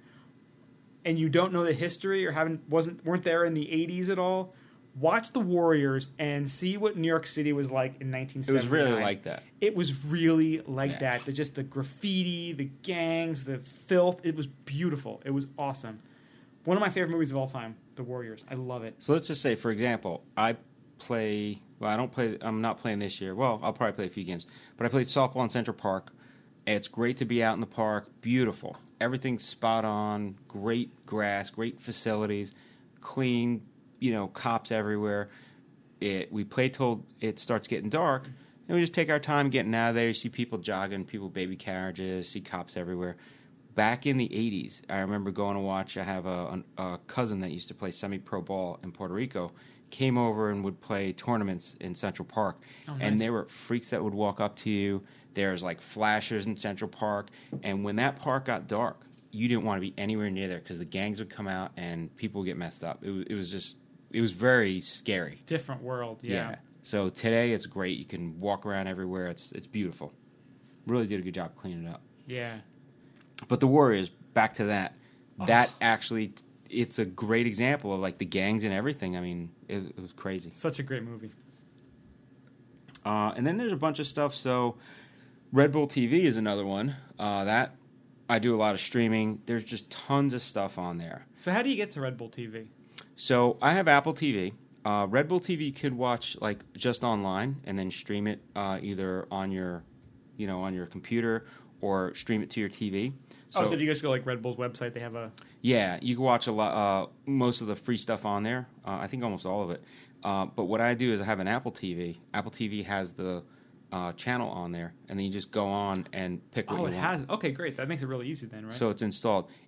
A: and you don't know the history or haven't wasn't weren't there in the eighties at all, watch The Warriors and see what New York City was like in nineteen
B: It was
A: seventy-nine.
B: really like that.
A: It was really like
B: Yeah.
A: that. The, just the graffiti, the gangs, the filth. It was beautiful. It was awesome. One of my favorite movies of all time, The Warriors. I love it.
B: So let's just say, for example, I play. Well, I don't play. I'm not playing this year. Well, I'll probably play a few games. But I played softball in Central Park. It's great to be out in the park. Beautiful. Everything's spot on. Great grass. Great facilities. Clean. You know, cops everywhere. It. We play till it starts getting dark, and we just take our time getting out of there. You see people jogging, people baby carriages. See cops everywhere. Back in the eighties, I remember going to watch. I have a, a cousin that used to play semi-pro ball in Puerto Rico. Came over and would play tournaments in Central Park.
A: Oh, nice.
B: And there were freaks that would walk up to you. There's like flashers in Central Park. And when that park got dark, you didn't want to be anywhere near there because the gangs would come out and people would get messed up. It was, it was just, it was very scary.
A: Different world, yeah.
B: So today it's great. You can walk around everywhere. It's it's beautiful. Really did a good job cleaning it up.
A: Yeah.
B: But the Warriors, back to that. That
A: Oh.
B: actually, it's a great example of like the gangs and everything. I mean, it, it was crazy.
A: Such a great movie.
B: Uh, and then there's a bunch of stuff. So Red Bull T V is another one. Uh, that I do a lot of streaming. There's just tons of stuff on there.
A: So how do you get to Red Bull T V?
B: So I have Apple T V. Uh, Red Bull T V could watch like just online and then stream it uh, either on your, you know, on your computer or stream it to your T V.
A: So, oh, so if you guys go like Red Bull's website, they have a...
B: Yeah, you can watch a lot, uh, most of the free stuff on there. Uh, I think almost all of it. Uh, but what I do is I have an Apple T V. Apple T V has the uh, channel on there, and then you just go on and pick what
A: Oh,
B: you
A: it
B: want.
A: has... Okay, great. That makes it really easy then, right?
B: So it's installed.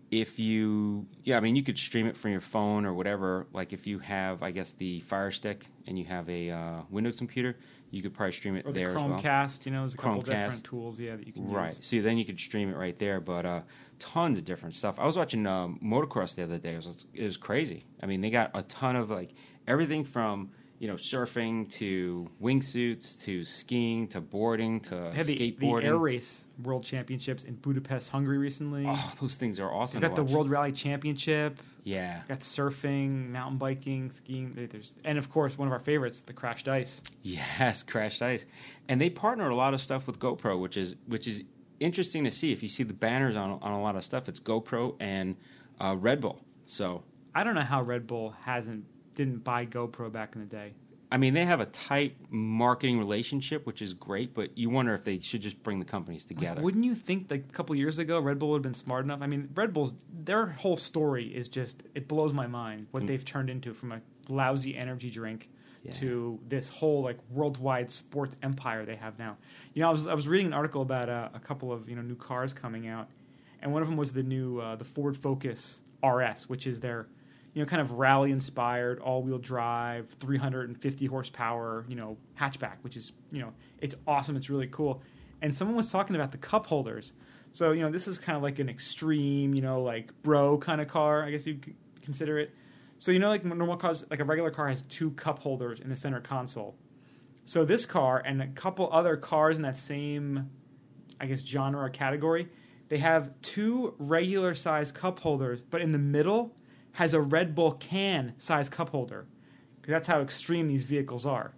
B: if you, yeah, I mean, you could stream it from your phone or whatever. Like if you have, I guess, the Fire Stick and you have a uh, Windows computer, you could probably stream it
A: Or the
B: there as well.
A: Chromecast, you know, there's a couple
B: Chromecast.
A: different tools, yeah, that you can
B: Right.
A: use.
B: So then you could stream it right there, but uh, tons of different stuff. I was watching uh, motocross the other day. It was, it was crazy. I mean, they got a ton of like everything from you know surfing to wingsuits to skiing to boarding to
A: They had the, the
B: skateboarding.
A: Air Race World Championships in Budapest, Hungary recently.
B: Oh, those things are awesome.
A: They've got
B: to
A: the
B: watch.
A: World Rally Championship.
B: Yeah.
A: Got surfing, mountain biking, skiing. There's, and of course, one of our favorites, the Crashed Ice.
B: Yes, Crashed Ice, and they partner a lot of stuff with GoPro, which is which is interesting to see. If you see the banners on on a lot of stuff, it's GoPro and uh, Red Bull. So
A: I don't know how Red Bull hasn't didn't buy GoPro back in the day.
B: I mean, they have a tight marketing relationship, which is great, but you wonder if they should just bring the companies together.
A: Like, wouldn't you think like a couple years ago Red Bull would have been smart enough? I mean, Red Bull's their whole story is just it blows my mind what they've turned into from a lousy energy drink
B: Yeah.
A: to this whole like worldwide sports empire they have now. You know, I was I was reading an article about uh, a couple of you know new cars coming out, and one of them was the new uh, the Ford Focus R S, which is their you know kind of rally inspired all wheel drive three hundred fifty horsepower you know hatchback, which is you know it's awesome, it's really cool. And someone was talking about the cup holders. So you know this is kind of like an extreme you know like bro kind of car, I guess you could consider it. So you know, like normal cars, like a regular car has two cup holders in the center console. So this car and a couple other cars in that same, I guess, genre or category, they have two regular size cup holders, but in the middle has a Red Bull can size cup holder. Because that's how extreme these vehicles are.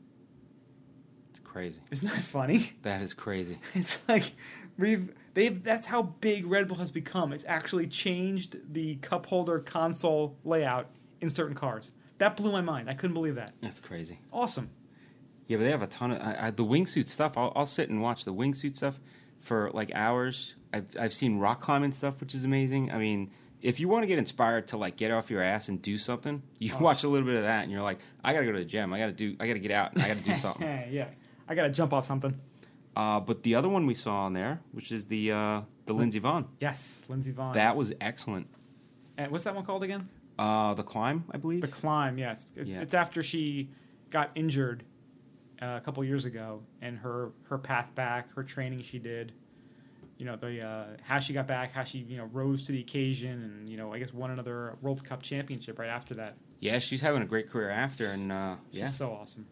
B: It's crazy.
A: Isn't that funny?
B: That is crazy.
A: It's like we've they've that's how big Red Bull has become. It's actually changed the cup holder console layout in certain cars. That blew my mind. I couldn't believe that.
B: That's crazy.
A: Awesome.
B: Yeah, but they have a ton of I, I, the wingsuit stuff. I'll, I'll sit and watch the wingsuit stuff for like hours. I've I've seen rock climbing stuff, which is amazing. I mean, if you want to get inspired to like get off your ass and do something, you
A: Oh.
B: watch a little bit of that, and you're like, I gotta go to the gym. I gotta do. I gotta get out. And I gotta do something.
A: Yeah. I got to jump off something.
B: Uh, but the other one we saw on there, which is the uh, the Lindsey Vonn,
A: Yes, Lindsey Vonn.
B: that was excellent.
A: And what's that one called again?
B: Uh, the Climb, I believe.
A: The Climb, yes. It's,
B: Yeah.
A: it's after she got injured uh, a couple years ago, and her, her path back, her training she did, you know, the uh, how she got back, how she you know rose to the occasion, and you know I guess won another World Cup championship right after that.
B: Yeah, she's having a great career after, and uh,
A: She's
B: yeah.
A: so awesome.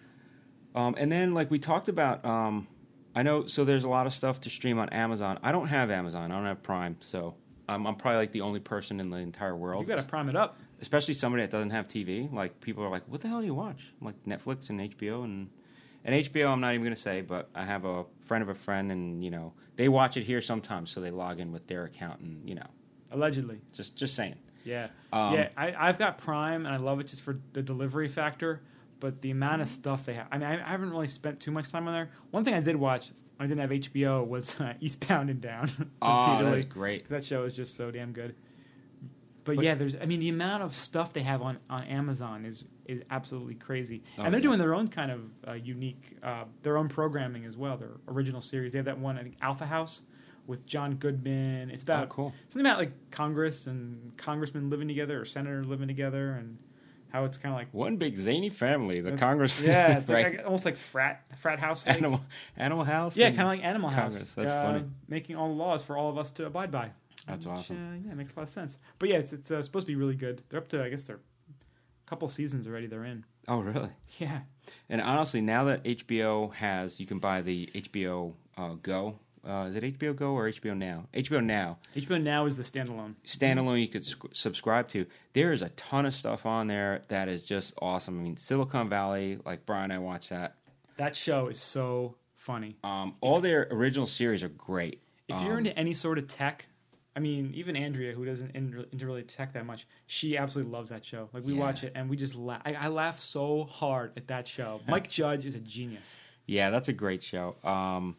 B: Um, and then, like we talked about, um, I know. So there's a lot of stuff to stream on Amazon. I don't have Amazon. I don't have Prime, so I'm, I'm probably like the only person in the entire world.
A: You got to prime it up.
B: Especially somebody that doesn't have T V. Like people are like, "What the hell do you watch?" I'm like Netflix and H B O and and H B O. I'm not even going to say, but I have a friend of a friend, and you know they watch it here sometimes, so they log in with their account, and you know,
A: Allegedly.
B: just just saying.
A: Yeah.
B: Um,
A: yeah, I, I've got Prime, and I love it just for the delivery factor. But the amount of stuff they have, I mean, I, I haven't really spent too much time on there. One thing I did watch when I didn't have H B O was uh, Eastbound and Down.
B: Oh, that
A: repeatedly.
B: is great.
A: That show is just so damn good. But,
B: But-
A: yeah, there's, I mean, the amount of stuff they have on, on Amazon is is absolutely crazy.
B: Oh,
A: and they're
B: yeah.
A: doing their own kind of uh, unique, uh, their own programming as well, their original series. They have that one, I think, Alpha House with John Goodman. It's about
B: Oh, cool.
A: something about like Congress and congressmen living together or senators living together and how it's kind of like
B: One big zany family, the
A: Uh,
B: Congress.
A: yeah, it's
B: right.
A: like, like almost like frat frat house. Like.
B: Animal, Animal House.
A: Yeah,
B: and-
A: kind of like Animal House.
B: Congress. That's
A: uh,
B: funny.
A: Making all the laws for all of us to abide by.
B: That's
A: Which,
B: awesome.
A: Uh, yeah, it makes a lot of sense. But yeah, it's it's uh, supposed to be really good. They're up to I guess they're a couple seasons already. They're in.
B: Oh, really?
A: Yeah.
B: And honestly, now that H B O has, you can buy the H B O uh, Go. Uh, is it H B O Go or H B O Now? H B O Now.
A: H B O Now is the standalone.
B: Standalone you could sc- subscribe to. There is a ton of stuff on there that is just awesome. I mean, Silicon Valley, like Brian and I watched that.
A: That show is so funny.
B: Um, all their original series are great.
A: If you're
B: Um,
A: into any sort of tech, I mean, even Andrea, who doesn't in- into really tech that much, she absolutely loves that show. Like we
B: Yeah.
A: watch it and we just laugh. I, I laugh so hard at that show. Mike Judge is a genius.
B: Yeah, that's a great show. Um,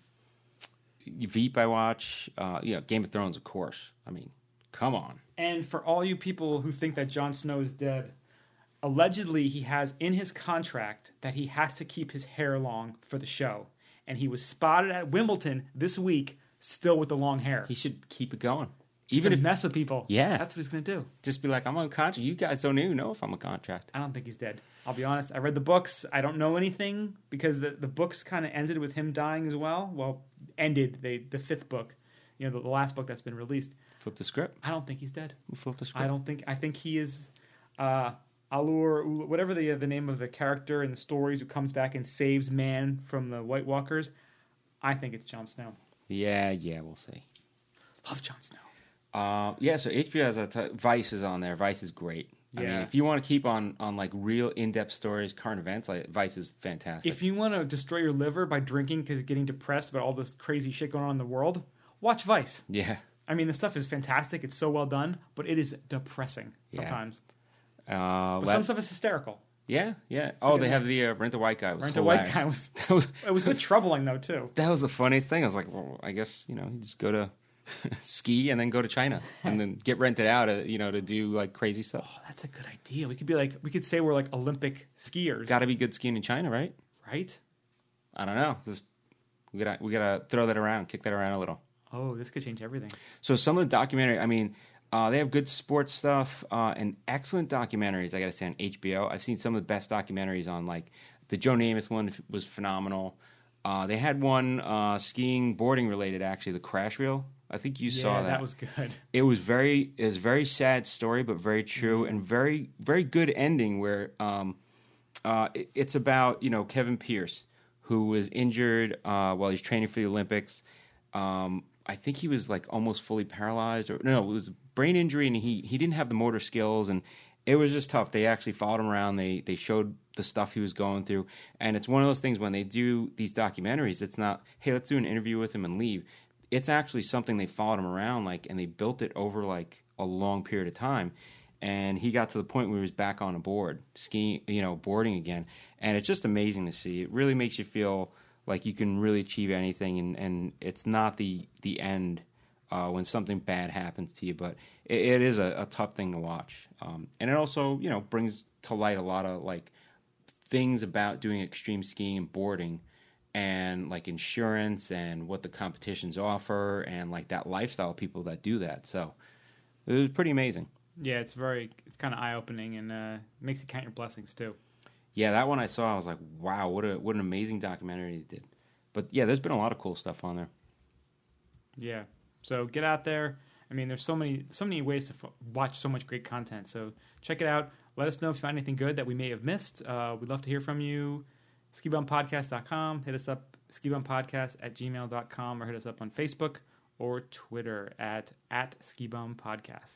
B: Veep I watch. Uh, yeah, Game of Thrones, of course. I mean, come on.
A: And for all you people who think that Jon Snow is dead, allegedly he has in his contract that he has to keep his hair long for the show. And he was spotted at Wimbledon this week still with the long hair.
B: He should keep it going.
A: Just
B: Even
A: to
B: if
A: mess with people.
B: Yeah.
A: That's what he's going to do.
B: just be like, I'm on contract. You guys don't even know if I'm on contract.
A: I don't think he's dead. I'll be honest. I read the books. I don't know anything because the, the books kind of ended with him dying as well. Well, ended the the fifth book, you know, the, the last book that's been released.
B: Flip the script.
A: I don't think he's dead.
B: We'll flip the script.
A: I don't think. I think he is, uh, Alur, whatever the the name of the character in the stories who comes back and saves man from the White Walkers. I think it's Jon Snow.
B: Yeah, yeah, we'll see.
A: Love Jon Snow.
B: Uh, yeah, so H B O has a t- Vice is on there. Vice is great. I
A: Yeah.
B: mean, if you want to keep on, on like real in-depth stories, current events, like Vice is fantastic.
A: If you want to destroy your liver by drinking because you're getting depressed about all this crazy shit going on in the world, watch Vice.
B: yeah.
A: I mean, the stuff is fantastic. It's so well done, but it is depressing sometimes.
B: Uh,
A: But
B: let-
A: some stuff is hysterical.
B: yeah, yeah. Oh,
A: a
B: they
A: good
B: have
A: mix.
B: the uh, Rent the White guy. Was
A: Rent the White
B: hilarious.
A: guy was.
B: That was
A: It was a bit troubling though too.
B: that was the funniest thing. I was like, well, I guess you know, you just go to ski and then go to China and then get rented out, uh, you know, to do like crazy stuff.
A: Oh, that's a good idea. We could be like, we could say we're like Olympic skiers,
B: Got to be good skiing in China, right?
A: right?
B: I don't know. Just we gotta we gotta throw that around, kick that around a little.
A: Oh, this could change everything.
B: So some of the documentary, I mean, uh, they have good sports stuff uh, and excellent documentaries. I got to say on H B O, I've seen some of the best documentaries on like the Joe Namath one was phenomenal. Uh, they had one uh, skiing, boarding related actually, the crash reel. I think you
A: yeah,
B: saw that.
A: that was good.
B: It was very, it was a very sad story, but very true and very, very good ending. Where um, uh, it, it's about you know Kevin Pierce, who was injured uh, while he's training for the Olympics. Um, I think he was like almost fully paralyzed, or no, it was a brain injury, and he he didn't have the motor skills, and it was just tough. They actually followed him around. They they showed the stuff he was going through, and it's one of those things when they do these documentaries. It's not, hey, let's do an interview with him and leave. It's actually something they followed him around, like, and they built it over like a long period of time. And he got to the point where he was back on a board, skiing, you know, boarding again, and it's just amazing to see. It really makes you feel like you can really achieve anything, and, and it's not the the end uh, when something bad happens to you, but it, it is a, a tough thing to watch. Um, and it also, you know, brings to light a lot of like things about doing extreme skiing and boarding, and like insurance and what the competitions offer, and like that lifestyle of people that do that. So it was pretty amazing.
A: Yeah, it's very, it's kind of eye opening and uh, makes you count your blessings too.
B: Yeah, that one I saw, I was like, wow, what a what an amazing documentary they did. But yeah, there's been a lot of cool stuff on there.
A: Yeah, so get out there. I mean, there's so many so many ways to f- watch so much great content. So check it out. Let us know if you find anything good that we may have missed. Uh, we'd love to hear from you. ski bum podcast dot com. Hit us up, ski bum podcast at gmail dot com, or hit us up on Facebook or Twitter at, at skibumpodcast.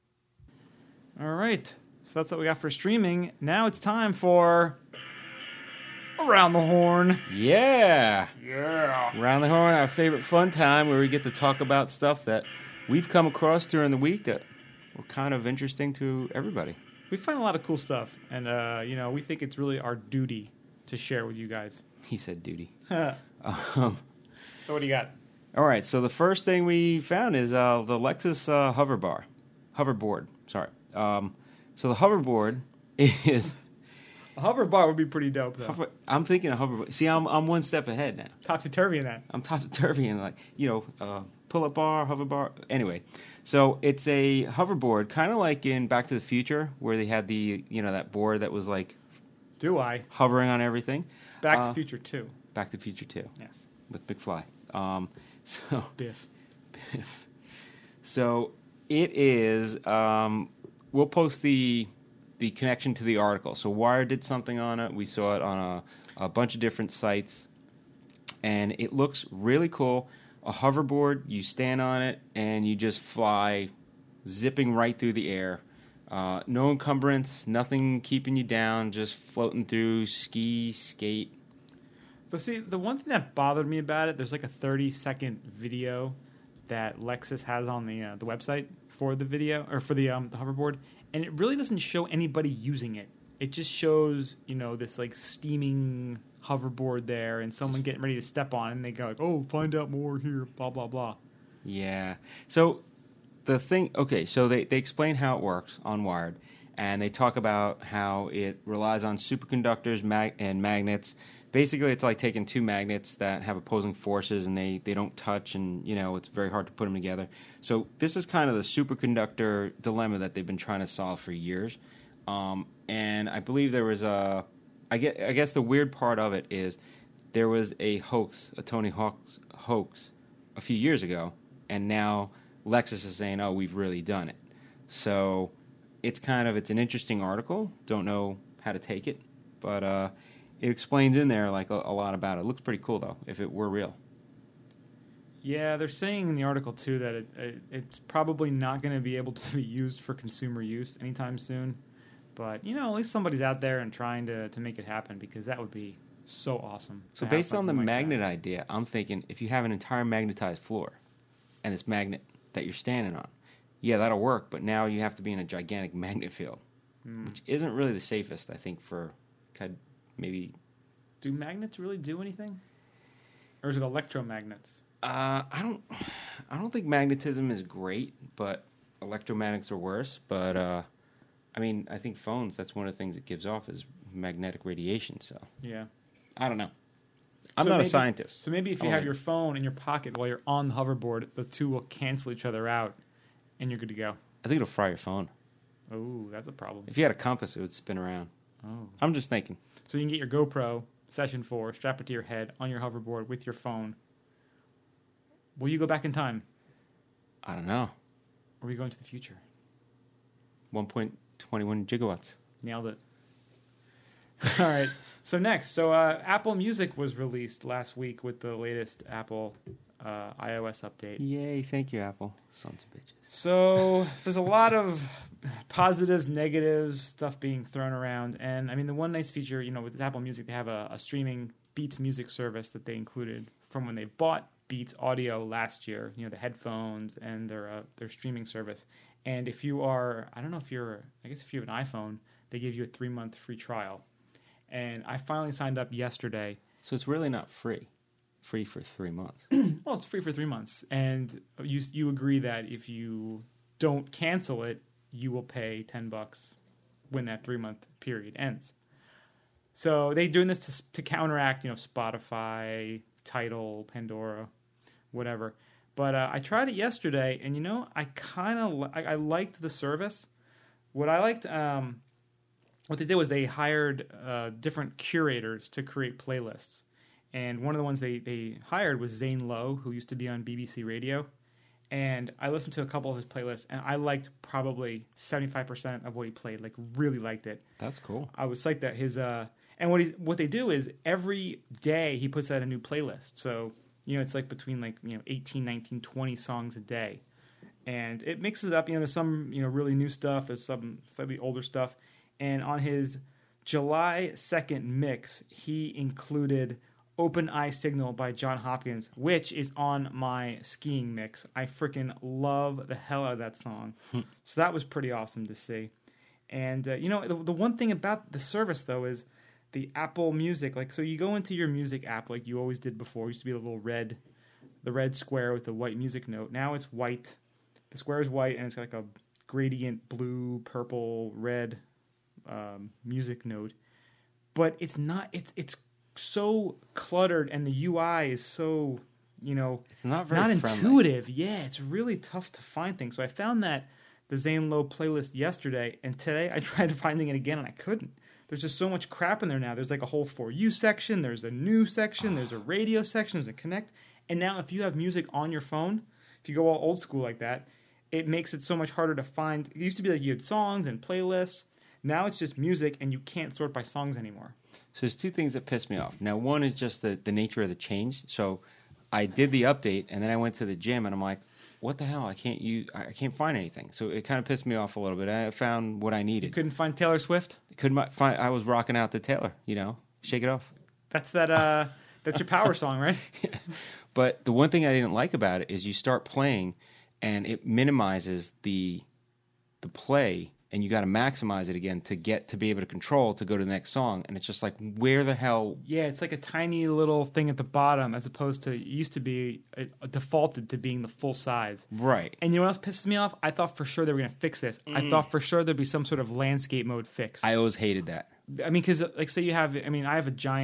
A: All right, so that's what we got for streaming. Now it's time for Around the Horn.
B: Yeah.
A: Yeah.
B: Around the Horn, our favorite fun time where we get to talk about stuff that we've come across during the week that were kind of interesting to everybody.
A: We find a lot of cool stuff, and uh, you know, we think it's really our duty to share with you guys.
B: He said duty.
A: So
B: Um,
A: what do you got?
B: all right, so the first thing we found is uh, the Lexus uh, hoverbar, hoverboard. Sorry. Um, so the hoverboard is.
A: A hoverbar would be pretty dope, though.
B: Hover, I'm thinking of hoverboard. See, I'm I'm one step ahead now.
A: Topsy-turvy in that.
B: I'm topsy turvy and like you know, uh, pull-up bar, hover bar. Anyway, so it's a hoverboard, kind of like in Back to the Future, where they had the you know that board that was like
A: Do I?
B: hovering on everything.
A: Back to
B: Uh,
A: the Future two.
B: Back to the Future two
A: Yes.
B: with McFly. Um, so
A: Biff.
B: so it is. Um, we'll post the the connection to the article. So Wired did something on it. We saw it on a, a bunch of different sites, and it looks really cool. A hoverboard, you stand on it, and you just fly, zipping right through the air. Uh, no encumbrance, nothing keeping you down, just floating through, ski, skate.
A: But see, the one thing that bothered me about it, there's like a thirty second video that Lexus has on the uh, the website for the video or for the um, the hoverboard, and it really doesn't show anybody using it. It just shows, you know, this like steaming hoverboard there and someone getting ready to step on it, and they go like, "Oh, find out more here," blah blah blah.
B: Yeah. So the thing, okay, so they, they explain how it works on Wired, and they talk about how it relies on superconductors mag- and magnets. Basically, it's like taking two magnets that have opposing forces and they, they don't touch, and you know it's very hard to put them together. So this is kind of the superconductor dilemma that they've been trying to solve for years. Um, and I believe there was a, I guess, I guess the weird part of it is there was a hoax, a Tony Hawk's hoax, a few years ago, and now Lexus is saying, "Oh, we've really done it." So it's kind of it's an interesting article. Don't know how to take it, but. Uh, It explains in there like a, a lot about it. It looks pretty cool though, if it were real.
A: Yeah, they're saying in the article too that it, it, it's probably not going to be able to be used for consumer use anytime soon. But you know, at least somebody's out there and trying to, to make it happen, because that would be so awesome.
B: So based on the like magnet that. idea, I'm thinking if you have an entire magnetized floor and this magnet that you're standing on, yeah, that'll work. But now you have to be in a gigantic magnet field, mm. which isn't really the safest, I think, for kind of maybe.
A: Do magnets really do anything, or is it electromagnets?
B: Uh, I don't. I don't think magnetism is great, but electromagnets are worse. But uh, I mean, I think phones. That's one of the things it gives off is magnetic radiation. So
A: yeah,
B: I don't know. I'm
A: so
B: not
A: maybe,
B: a scientist.
A: So maybe if you have your phone in your pocket while you're on the hoverboard, the two will cancel each other out, and you're good to go.
B: I think it'll fry your phone.
A: Oh, that's a problem.
B: If you had a compass, it would spin around.
A: Oh,
B: I'm just thinking.
A: So you can get your GoPro Session four, strap it to your head on your hoverboard with your phone. Will you go back in time?
B: I don't know.
A: Or are we going to the future?
B: one point two one gigawatts.
A: Nailed it. All right. So next, so uh, Apple Music was released last week with the latest Apple uh, iOS update.
B: Yay, thank you, Apple. Sons of bitches.
A: So there's a lot of positives, negatives, stuff being thrown around. And, I mean, the one nice feature, you know, with Apple Music, they have a, a streaming Beats music service that they included from when they bought Beats Audio last year, you know, the headphones and their uh, their streaming service. And if you are, I don't know if you're, I guess if you have an iPhone, they give you a three-month free trial. And I finally signed up yesterday.
B: So it's really not free. Free for three months.
A: Well, it's free for three months. And you you agree that if you don't cancel it, you will pay ten bucks when that three-month period ends. So they're doing this to, to counteract, you know, Spotify, Tidal, Pandora, whatever. But uh, I tried it yesterday, and, you know, I kind of li- I, I liked the service. What I liked, um, what they did was they hired uh, different curators to create playlists. And one of the ones they, they hired was Zane Lowe, who used to be on B B C Radio. And I listened to a couple of his playlists, and I liked probably seventy-five percent of what he played, like really liked it.
B: That's cool.
A: I was like that. His uh, And what he, what they do is every day he puts out a new playlist. So, you know, it's like between like, you know, eighteen, nineteen, twenty songs a day. And it mixes up. You know, there's some, you know, really new stuff. There's some slightly older stuff. And on his July second mix, he included Open Eye Signal by John Hopkins, which is on my skiing mix. I freaking love the hell out of that song. So that was pretty awesome to see. And, uh, you know, the, the one thing about the service, though, is the Apple Music. Like, so you go into your music app like you always did before. It used to be the little red, the red square with the white music note. Now it's white. The square is white, and it's got like a gradient blue, purple, red um, music note. But it's not, it's, it's, so cluttered, and the U I is so, you know,
B: it's not very
A: not
B: friendly.
A: Intuitive. Yeah, it's really tough to find things. So I found that the Zane Lowe playlist yesterday, and today I tried finding it again, and I couldn't. There's just so much crap in there now. There's like a whole For You section. There's a new section. There's a radio section. There's a Connect. And now if you have music on your phone, if you go all old school like that, it makes it so much harder to find. It used to be like you had songs and playlists. Now it's just music, and you can't sort by songs anymore.
B: So there's two things that piss me off. Now, one is just the, the nature of the change. So I did the update, and then I went to the gym, and I'm like, what the hell? I can't use, I can't find anything. So it kind of pissed me off a little bit. I found what I needed.
A: You couldn't find Taylor Swift?
B: Couldn't find. I was rocking out to Taylor, you know, Shake It Off.
A: That's that. Uh, that's your power song, right?
B: But the one thing I didn't like about it is you start playing, and it minimizes the the play, and you got to maximize it again to get to be able to control to go to the next song. And it's just like, where the hell?
A: Yeah, it's like a tiny little thing at the bottom, as opposed to it used to be it, defaulted to being the full size.
B: Right.
A: And you know what else pisses me off? I thought for sure they were going to fix this. Mm. I thought for sure there'd be some sort of landscape mode fix.
B: I always hated that.
A: I mean, because like say you have, I mean, I have a giant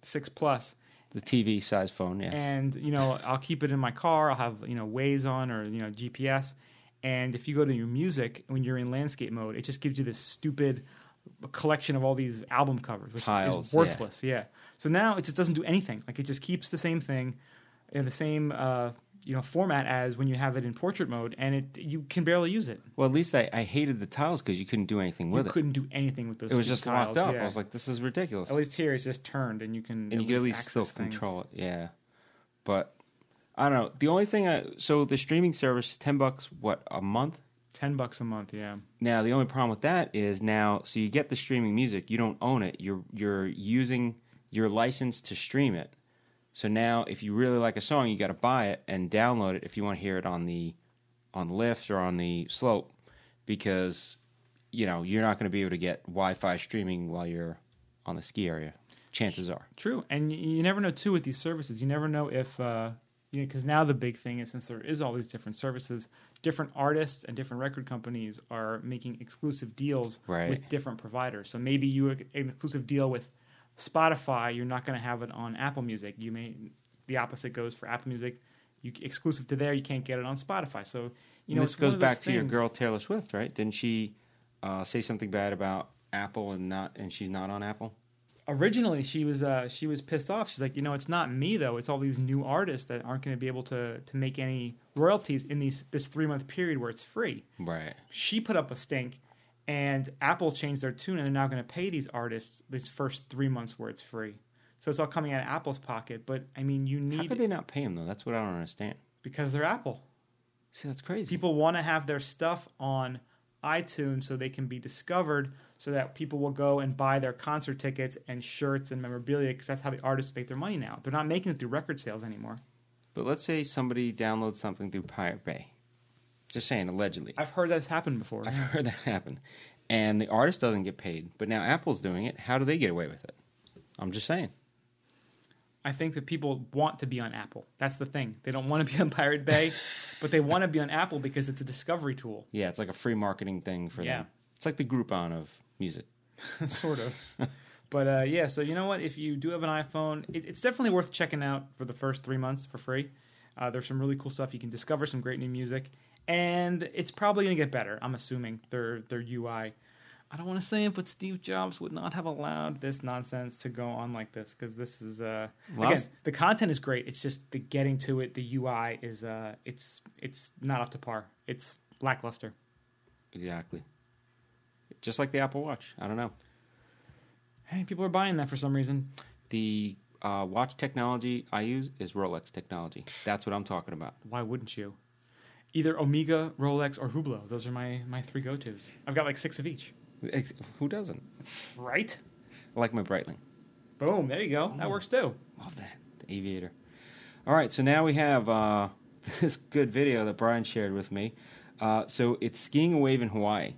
A: six Plus.
B: The T V size phone, yeah.
A: And, you know, I'll keep it in my car. I'll have, you know, Waze on or, you know, G P S. And if you go to your music, when you're in landscape mode, it just gives you this stupid collection of all these album covers, which
B: Tiles,
A: is worthless. Yeah. yeah. So now it just doesn't do anything. Like, it just keeps the same thing in the same, uh, you know, format as when you have it in portrait mode, and it you can barely use it.
B: Well, at least I, I hated the tiles because you couldn't do anything with
A: you
B: it.
A: You couldn't do anything with those.
B: It was just
A: tiles.
B: locked up.
A: Yeah.
B: I was like, this is ridiculous.
A: At least here it's just turned, and you can.
B: And you can at least still things. control it. Yeah, but I don't know. The only thing I so the streaming service, ten bucks, what a month?
A: Ten bucks a month, yeah.
B: Now the only problem with that is now, so you get the streaming music, you don't own it. You're you're using your license to stream it. So now, if you really like a song, you got to buy it and download it if you want to hear it on the on the lifts or on the slope, because you know you're not going to be able to get Wi-Fi streaming while you're on the ski area. Chances are.
A: True, and you never know too with these services. You never know if uh, you know, because now the big thing is, since there is all these different services, different artists and different record companies are making exclusive deals
B: right.
A: with different providers. So maybe you have an exclusive deal with Spotify, you're not going to have it on Apple Music. You may the opposite goes for Apple Music. You exclusive to there, you can't get it on Spotify. So you know,
B: and this goes back to
A: things.
B: your girl Taylor Swift, right? Didn't she uh, say something bad about Apple and not and she's not on Apple?
A: Originally, she was uh, she was pissed off. She's like, you know, it's not me though. It's all these new artists that aren't going to be able to to make any royalties in these this three month period where it's free.
B: Right.
A: She put up a stink. And Apple changed their tune, and they're now going to pay these artists these first three months where it's free. So it's all coming out of Apple's pocket. But, I mean, you need...
B: How could they not pay them, though? That's what I don't understand.
A: Because they're Apple.
B: See, that's crazy.
A: People want to have their stuff on iTunes so they can be discovered, so that people will go and buy their concert tickets and shirts and memorabilia, because that's how the artists make their money now. They're not making it through record sales anymore.
B: But let's say somebody downloads something through Pirate Bay. Just saying, allegedly.
A: I've heard that's happened before.
B: I've heard that happen. And the artist doesn't get paid. But now Apple's doing it. How do they get away with it? I'm just saying.
A: I think that people want to be on Apple. That's the thing. They don't want to be on Pirate Bay, but they want to be on Apple because it's a discovery tool.
B: Yeah, it's like a free marketing thing for
A: yeah.
B: them. It's like the Groupon of music.
A: Sort of. But uh, yeah, so you know what? If you do have an iPhone, it, it's definitely worth checking out for the first three months for free. Uh, there's some really cool stuff. You can discover some great new music. And it's probably going to get better, I'm assuming, their their U I. I don't want to say it, but Steve Jobs would not have allowed this nonsense to go on like this, because this is, uh, well, again, the content is great. It's just the getting to it, the U I is, uh, it's it's not up to par. It's lackluster.
B: Exactly. Just like the Apple Watch. I don't know.
A: Hey, people are buying that for some reason.
B: The uh, watch technology I use is Rolex technology. That's what I'm talking about.
A: Why wouldn't you? Either Omega, Rolex, or Hublot. Those are my, my three go-tos. I've got like six of each.
B: Who doesn't?
A: Right?
B: I like my Breitling.
A: Boom, there you go.
B: Oh,
A: that works too.
B: Love that. The Aviator. All right, so now we have uh, this good video that Brian shared with me. Uh, so it's skiing a wave in Hawaii.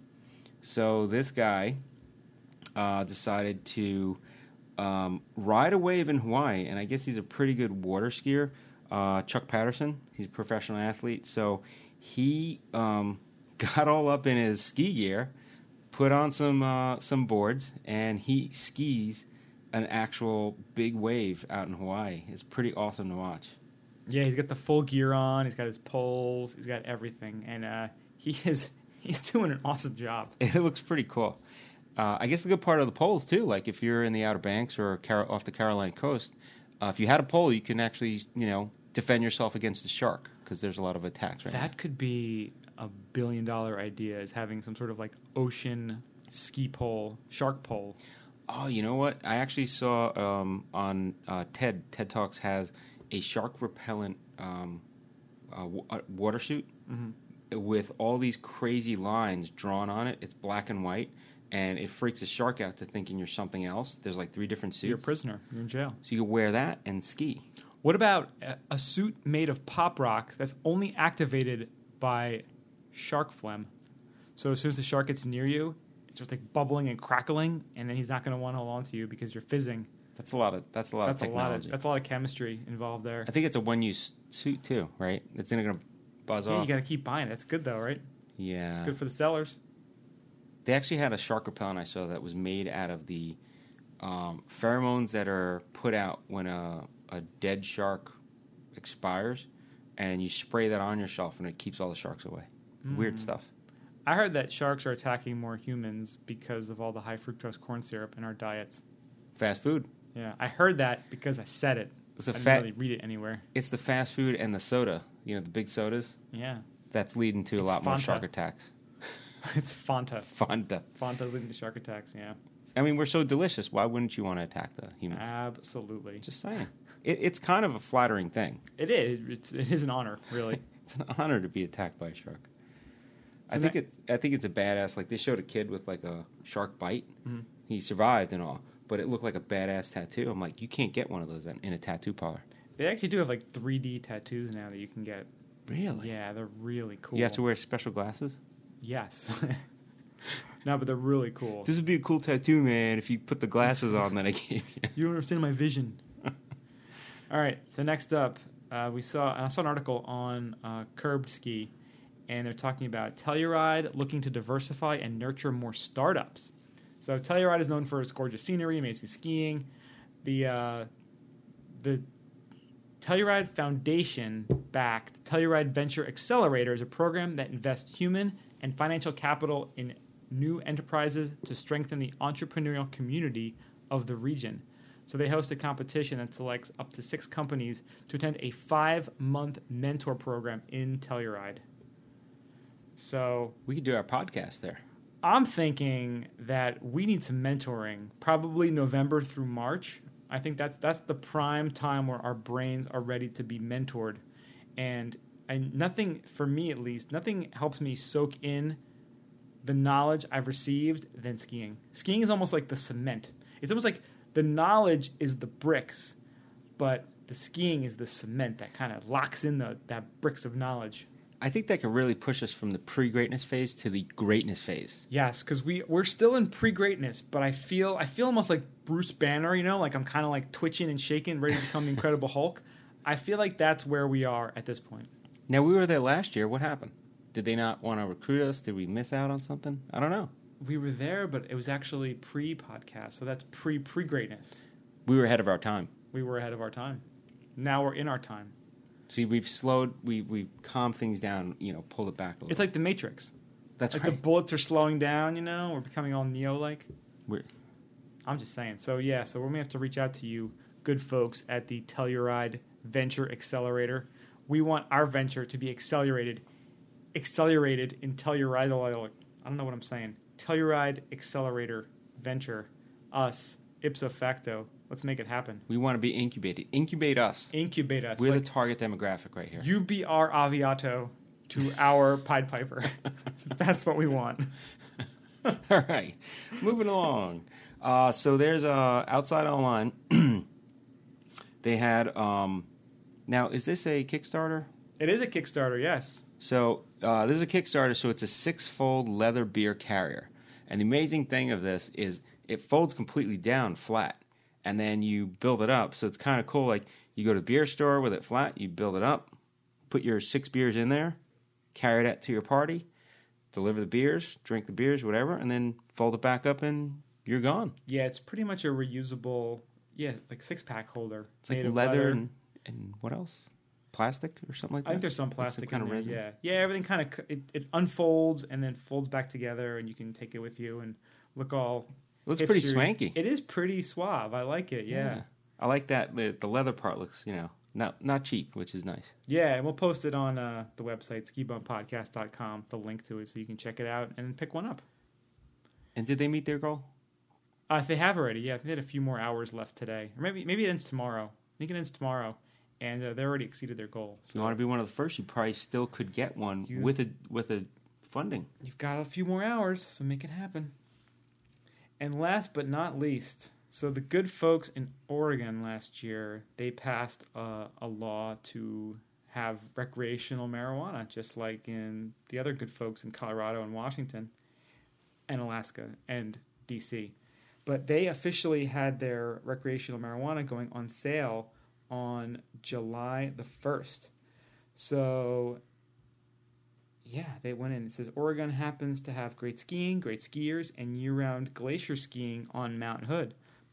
B: So this guy uh, decided to um, ride a wave in Hawaii, and I guess he's a pretty good water skier. Uh, Chuck Patterson, he's a professional athlete, so he um, got all up in his ski gear, put on some uh, some boards, and he skis an actual big wave out in Hawaii. It's pretty awesome to watch.
A: Yeah, he's got the full gear on, he's got his poles, he's got everything, and uh, he is he's doing an awesome job.
B: It looks pretty cool. Uh, I guess the good part of the poles, too, like if you're in the Outer Banks or Car- off the Carolina coast, uh, if you had a pole, you can actually, you know, defend yourself against the shark, because there's a lot of attacks right
A: that
B: now.
A: That could be a billion dollar idea, is having some sort of like ocean ski pole, shark pole.
B: Oh, you know what? I actually saw um, on uh, TED, TED Talks has a shark repellent um, uh, w- uh, water suit
A: mm-hmm.
B: with all these crazy lines drawn on it. It's black and white, and it freaks the shark out to thinking you're something else. There's like three different suits.
A: You're a prisoner. You're in jail.
B: So you can wear that and ski.
A: What about a suit made of pop rocks that's only activated by shark phlegm? So as soon as the shark gets near you, it's just like bubbling and crackling, and then he's not going to want to hold on to you because you're fizzing.
B: That's a lot of that's a lot
A: that's
B: of technology.
A: A lot of, that's a lot of chemistry involved there.
B: I think it's a one-use suit too, right? It's not going to buzz
A: yeah,
B: off.
A: You got to keep buying it. That's good though, right?
B: Yeah.
A: It's good for the sellers.
B: They actually had a shark repellent I saw that was made out of the um, pheromones that are put out when a, a dead shark expires, and you spray that on yourself, and it keeps all the sharks away. Mm. Weird stuff.
A: I heard that sharks are attacking more humans because of all the high fructose corn syrup in our diets.
B: Fast food.
A: Yeah, I heard that because I said it.
B: It's the
A: I didn't
B: fat,
A: really read it anywhere.
B: It's the fast food and the soda. You know, the big sodas.
A: Yeah.
B: That's leading to a
A: it's
B: lot
A: Fanta.
B: more shark attacks.
A: It's Fanta.
B: Fanta.
A: Fanta's leading to shark attacks, yeah.
B: I mean, we're so delicious. Why wouldn't you want to attack the humans?
A: Absolutely.
B: Just saying. It, it's kind of a flattering thing.
A: It is. It's, it is an honor, really.
B: It's an honor to be attacked by a shark.
A: So
B: I think it's. I think it's a badass. Like they showed a kid with like a shark bite.
A: Mm-hmm.
B: He survived and all, but it looked like a badass tattoo. I'm like, you can't get one of those in a tattoo parlor.
A: They actually do have like three D tattoos now that you can get.
B: Really?
A: Yeah, they're really cool.
B: You have to wear special glasses?
A: Yes. No, but they're really cool.
B: This would be a cool tattoo, man, if you put the glasses on that I gave you.
A: You don't understand my vision. All right, so next up, uh, we saw I saw an article on uh, Curbed Ski, and they're talking about Telluride looking to diversify and nurture more startups. So Telluride is known for its gorgeous scenery, amazing skiing. The uh, the Telluride Foundation-backed Telluride Venture Accelerator is a program that invests human and financial capital in new enterprises to strengthen the entrepreneurial community of the region. So they host a competition that selects up to six companies to attend a five-month mentor program in Telluride. So
B: we could do our podcast there.
A: I'm thinking that we need some mentoring, probably November through March. I think that's that's the prime time where our brains are ready to be mentored. And I, nothing, for me at least, nothing helps me soak in the knowledge I've received than skiing. Skiing is almost like the cement. It's almost like the knowledge is the bricks, but the skiing is the cement that kind of locks in the that bricks of knowledge.
B: I think that can really push us from the pre-greatness phase to the greatness phase.
A: Yes, because we we're still in pre-greatness, but I feel I feel almost like Bruce Banner, you know, like I'm kind of like twitching and shaking, ready to become the Incredible Hulk. I feel like that's where we are at this point.
B: Now, we were there last year. What happened? Did they not want to recruit us? Did we miss out on something? I don't know.
A: We were there, but it was actually pre-podcast, so that's pre-pre-greatness.
B: We were ahead of our time.
A: We were ahead of our time. Now we're in our time.
B: See, we've slowed, we we calmed things down, you know, pulled it back a little.
A: It's like the Matrix.
B: That's
A: like
B: right.
A: The bullets are slowing down, you know? We're becoming all Neo-like.
B: We're,
A: I'm just saying. So, yeah, so we're going to have to reach out to you, good folks, at the Telluride Venture Accelerator. We want our venture to be accelerated, accelerated in Telluride. I don't know what I'm saying. Telluride Accelerator Venture. Us, ipso facto. Let's make it happen.
B: We want to be incubated. Incubate us.
A: Incubate us.
B: We're
A: like,
B: the target demographic right here.
A: You be our Aviato to our Pied Piper. That's what we want.
B: All right. Moving along. Uh, so there's uh, Outside Online. They had... Um, now, is this a Kickstarter?
A: It is a Kickstarter, yes.
B: So uh, this is a Kickstarter, so it's a six-fold leather beer carrier. And the amazing thing of this is it folds completely down flat. And then you build it up. So it's kind of cool. Like, you go to the beer store with it flat, you build it up, put your six beers in there, carry that to your party, deliver the beers, drink the beers, whatever, and then fold it back up and you're gone.
A: Yeah, it's pretty much a reusable, yeah, like six-pack holder.
B: It's like leather, leather. And, and what else? Plastic or something like that?
A: I think there's some plastic
B: like some
A: in
B: kind
A: there,
B: of resin?
A: yeah. Yeah, everything kind of, it, it unfolds and then folds back together, and you can take it with you and look all...
B: It looks pretty swanky.
A: It is pretty suave. I like it, yeah. yeah.
B: I like that. The, the leather part looks, you know, not not cheap, which is nice.
A: Yeah, and we'll post it on uh, the website, ski bum podcast dot com, the link to it, so you can check it out and pick one up.
B: And did they meet their goal?
A: Uh, they have already, yeah. I think they had a few more hours left today. Or maybe maybe it ends tomorrow. I think it ends tomorrow. And uh, they already exceeded their goal. So
B: you want to be one of the first, you probably still could get one You've, with a with a funding.
A: You've got a few more hours, so make it happen. And last but not least, so the good folks in Oregon last year, they passed uh, a law to have recreational marijuana, just like in the other good folks in Colorado and Washington and Alaska and D C. But they officially had their recreational marijuana going on sale on July the first. So... yeah, they went in. It says, Oregon happens to have great skiing, great skiers, and year-round glacier skiing on Mount Hood.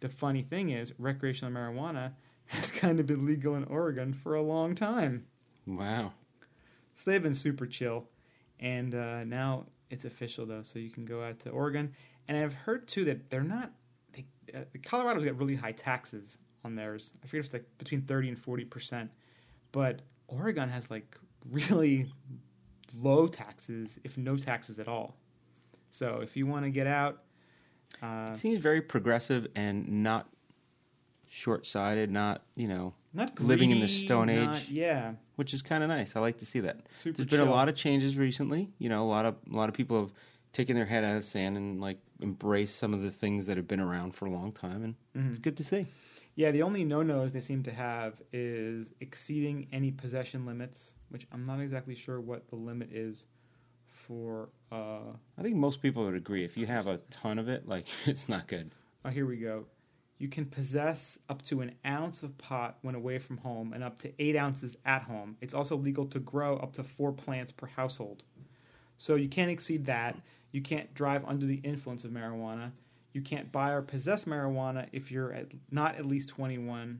A: the funny thing is, recreational marijuana has kind of been legal in Oregon for a long time.
B: Wow.
A: So they've been super chill. And uh, now it's official, though, so you can go out to Oregon. And I've heard, too, that they're not... They, uh, Colorado's got really high taxes on theirs. I forget if it's like between thirty and forty percent. But Oregon has, like, really low taxes, if no taxes at all. So if you want to get out... Uh,
B: it seems very progressive and not short-sighted, not, you know,
A: not
B: living in the
A: greedy,
B: Stone Age.
A: not- yeah.
B: Which is kind of nice. I like to see that.
A: Super
B: There's been
A: chill.
B: a lot of changes recently. You know, a lot of a lot of people have taken their head out of the sand and like embraced some of the things that have been around for a long time, and
A: Mm-hmm.
B: it's good to see.
A: Yeah, the only no-nos they seem to have is exceeding any possession limits, which I'm not exactly sure what the limit is for... Uh,
B: I think most people would agree. If you have a ton of it, like it's not good.
A: oh, here we go. You can possess up to an ounce of pot when away from home and up to eight ounces at home. It's also legal to grow up to four plants per household. So you can't exceed that. You can't drive under the influence of marijuana. You can't buy or possess marijuana if you're at, not at least twenty-one.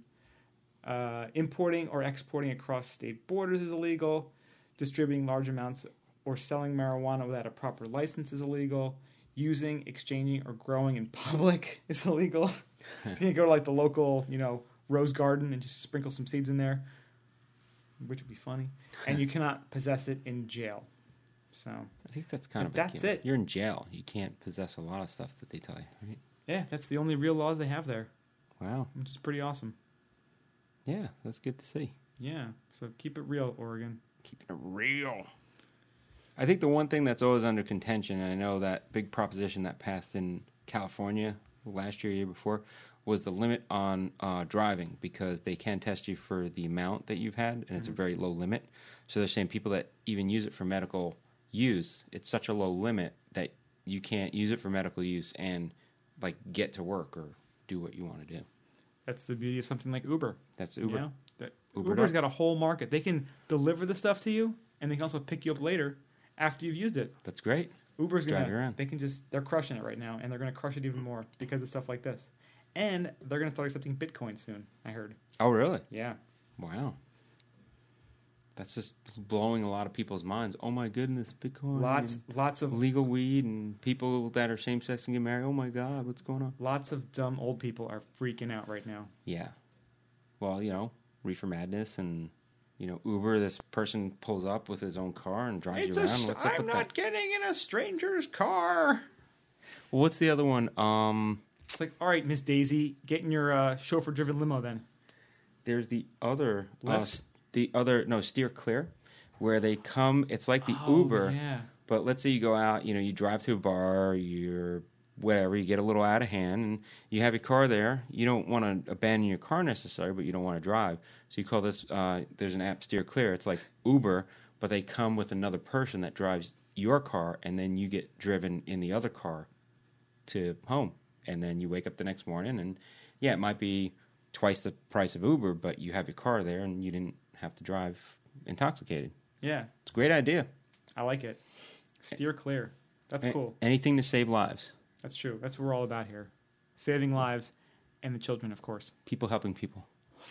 A: Uh, importing or exporting across state borders is illegal. Distributing large amounts or selling marijuana without a proper license is illegal. Using, exchanging, or growing in public is illegal. So you can go to like the local, you know, rose garden and just sprinkle some seeds in there, which would be funny. And you cannot possess it in jail. So
B: I think that's kind
A: But
B: of a
A: that's
B: key.
A: it.
B: You're in jail. You can't possess a lot of stuff that they tell you, right?
A: yeah, that's the only real laws they have there,
B: Wow.
A: which is pretty awesome.
B: Yeah, that's good to see.
A: Yeah, so keep it real, Oregon.
B: Keeping it real. I think the one thing that's always under contention, and I know that big proposition that passed in California last year, year before, was the limit on uh, driving, because they can test you for the amount that you've had, and it's a very low limit. So they're saying people that even use it for medical use, it's such a low limit that you can't use it for medical use and like get to work or do what you want to do.
A: That's the beauty of something like Uber.
B: That's Uber.
A: You know? That
B: Ubered
A: Uber's
B: up.
A: got a whole market. They can deliver the stuff to you, and they can also pick you up later after you've used it.
B: That's great.
A: Uber's
B: Drive
A: gonna.
B: you around.
A: They can just. They're crushing it right now, and they're gonna crush it even more because of stuff like this. And they're gonna start accepting Bitcoin soon. I heard.
B: Oh, really?
A: Yeah.
B: Wow. That's just blowing a lot of people's minds. Oh my goodness, Bitcoin.
A: Lots,
B: and
A: lots of,
B: legal weed and people that are same sex and get married. Oh my God, what's going on?
A: lots of dumb old people are freaking out right now.
B: Yeah. Well, you know, Reefer Madness and, you know, Uber, this person pulls up with his own car and drives you around. What's up
A: I'm
B: with
A: not
B: that?
A: getting in a stranger's car.
B: Well, what's the other one? Um,
A: It's like, all right, Miss Daisy, get in your uh, chauffeur-driven limo then.
B: there's the other, uh,
A: Lyft?
B: s- the other, no, Steer Clear, where they come, it's like the
A: Oh,
B: Uber.
A: Yeah.
B: But let's say you go out, you know, you drive to a bar, you're whatever, you get a little out of hand, and you have your car there. You don't want to abandon your car necessarily, but you don't want to drive. So you call this, uh, there's an app, Steer Clear. It's like Uber, but they come with another person that drives your car, and then you get driven in the other car to home. And then you wake up the next morning, and yeah, it might be twice the price of Uber, but you have your car there, and you didn't have to drive intoxicated.
A: Yeah.
B: It's a great idea.
A: I like it. Steer clear. That's
B: A-
A: cool.
B: Anything to save lives.
A: That's true. That's what we're all about here. Saving lives and the children, of course.
B: People helping people.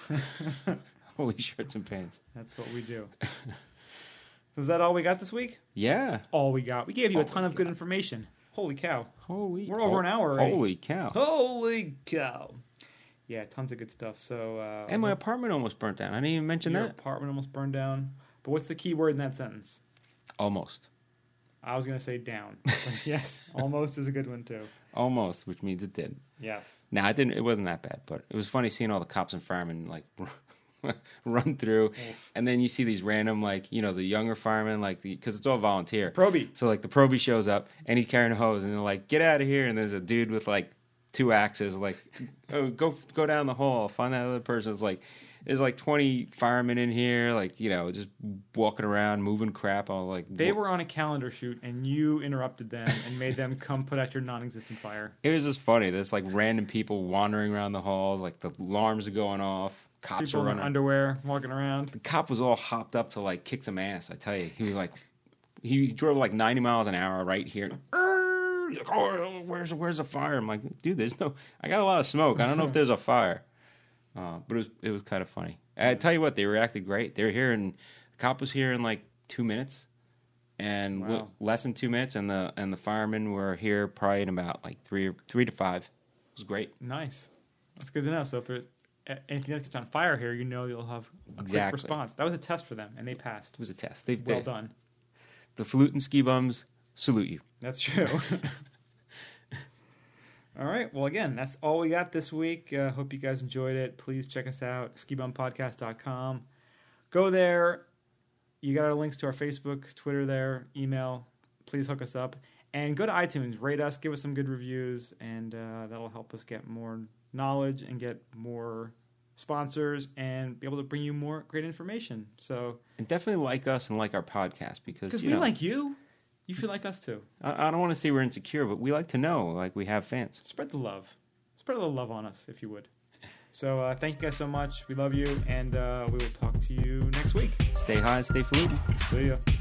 B: Holy shirts and pants.
A: That's what we do. So is that all we got this week?
B: Yeah.
A: All we got. We gave you a
B: All
A: ton
B: we
A: of good information. Holy cow.
B: Holy.
A: We're over an hour already.
B: Holy cow.
A: Holy cow. Yeah, tons of good stuff. So uh,
B: And my apartment almost burnt down. I didn't even mention
A: your
B: that.
A: apartment almost burned down. But what's the key word in that sentence?
B: Almost.
A: I was going to say down. But yes, almost is a good one too.
B: Almost, which means it did.
A: Yes.
B: Now, it didn't. It wasn't that bad, but it was funny seeing all the cops and firemen like run through,
A: Oof.
B: and then you see these random, like, you know, the younger firemen, like, because it's all volunteer.
A: Proby.
B: So like the probie shows up and he's carrying a hose, and they're like, "Get out of here!" And there's a dude with like two axes, like, "Oh, go go down the hall, find that other person." It's like there's like twenty firemen in here, like, you know, just walking around, moving crap. All like
A: They were on a calendar shoot, and you interrupted them and made them come put out your non-existent fire.
B: It was just funny. There's like random people wandering around the halls, like the alarms are going off. Cops
A: People
B: are
A: in
B: running.
A: their underwear walking around.
B: The cop was all hopped up to like kick some ass. I tell you, he was like, he drove like ninety miles an hour right here. like, oh, where's where's the fire? I'm like, dude, there's no. I got a lot of smoke. I don't know if there's a fire. Uh, but it was it was kind of funny. I tell you what, they reacted great. They were here, and the cop was here in like two minutes, and
A: Wow.
B: w- less than two minutes, and the and the firemen were here probably in about like three three to five. It was great.
A: Nice. That's good to know. So if there, a- anything else gets on fire here, you know you'll have a
B: Exactly.
A: quick response. That was a test for them, and they passed.
B: It was a test. They
A: Well
B: they,
A: done.
B: The Falutin ski bums salute you.
A: That's true. All right. Well, again, that's all we got this week. Uh, hope you guys enjoyed it. Please check us out, ski bum podcast dot com. Go there. You got our links to our Facebook, Twitter there, email. Please hook us up. And go to iTunes. Rate us. Give us some good reviews. And uh, that'll help us get more knowledge and get more sponsors and be able to bring you more great information. So,
B: And definitely like us and like our podcast because
A: because
B: you
A: we
B: know,
A: like you, you should like us too.
B: I, I don't want to say we're insecure, but we like to know like we have fans.
A: Spread the love. Spread a little love on us, if you would. So uh, thank you guys so much. We love you, and uh, we will talk to you next week.
B: Stay high, stay falutin.
A: See ya.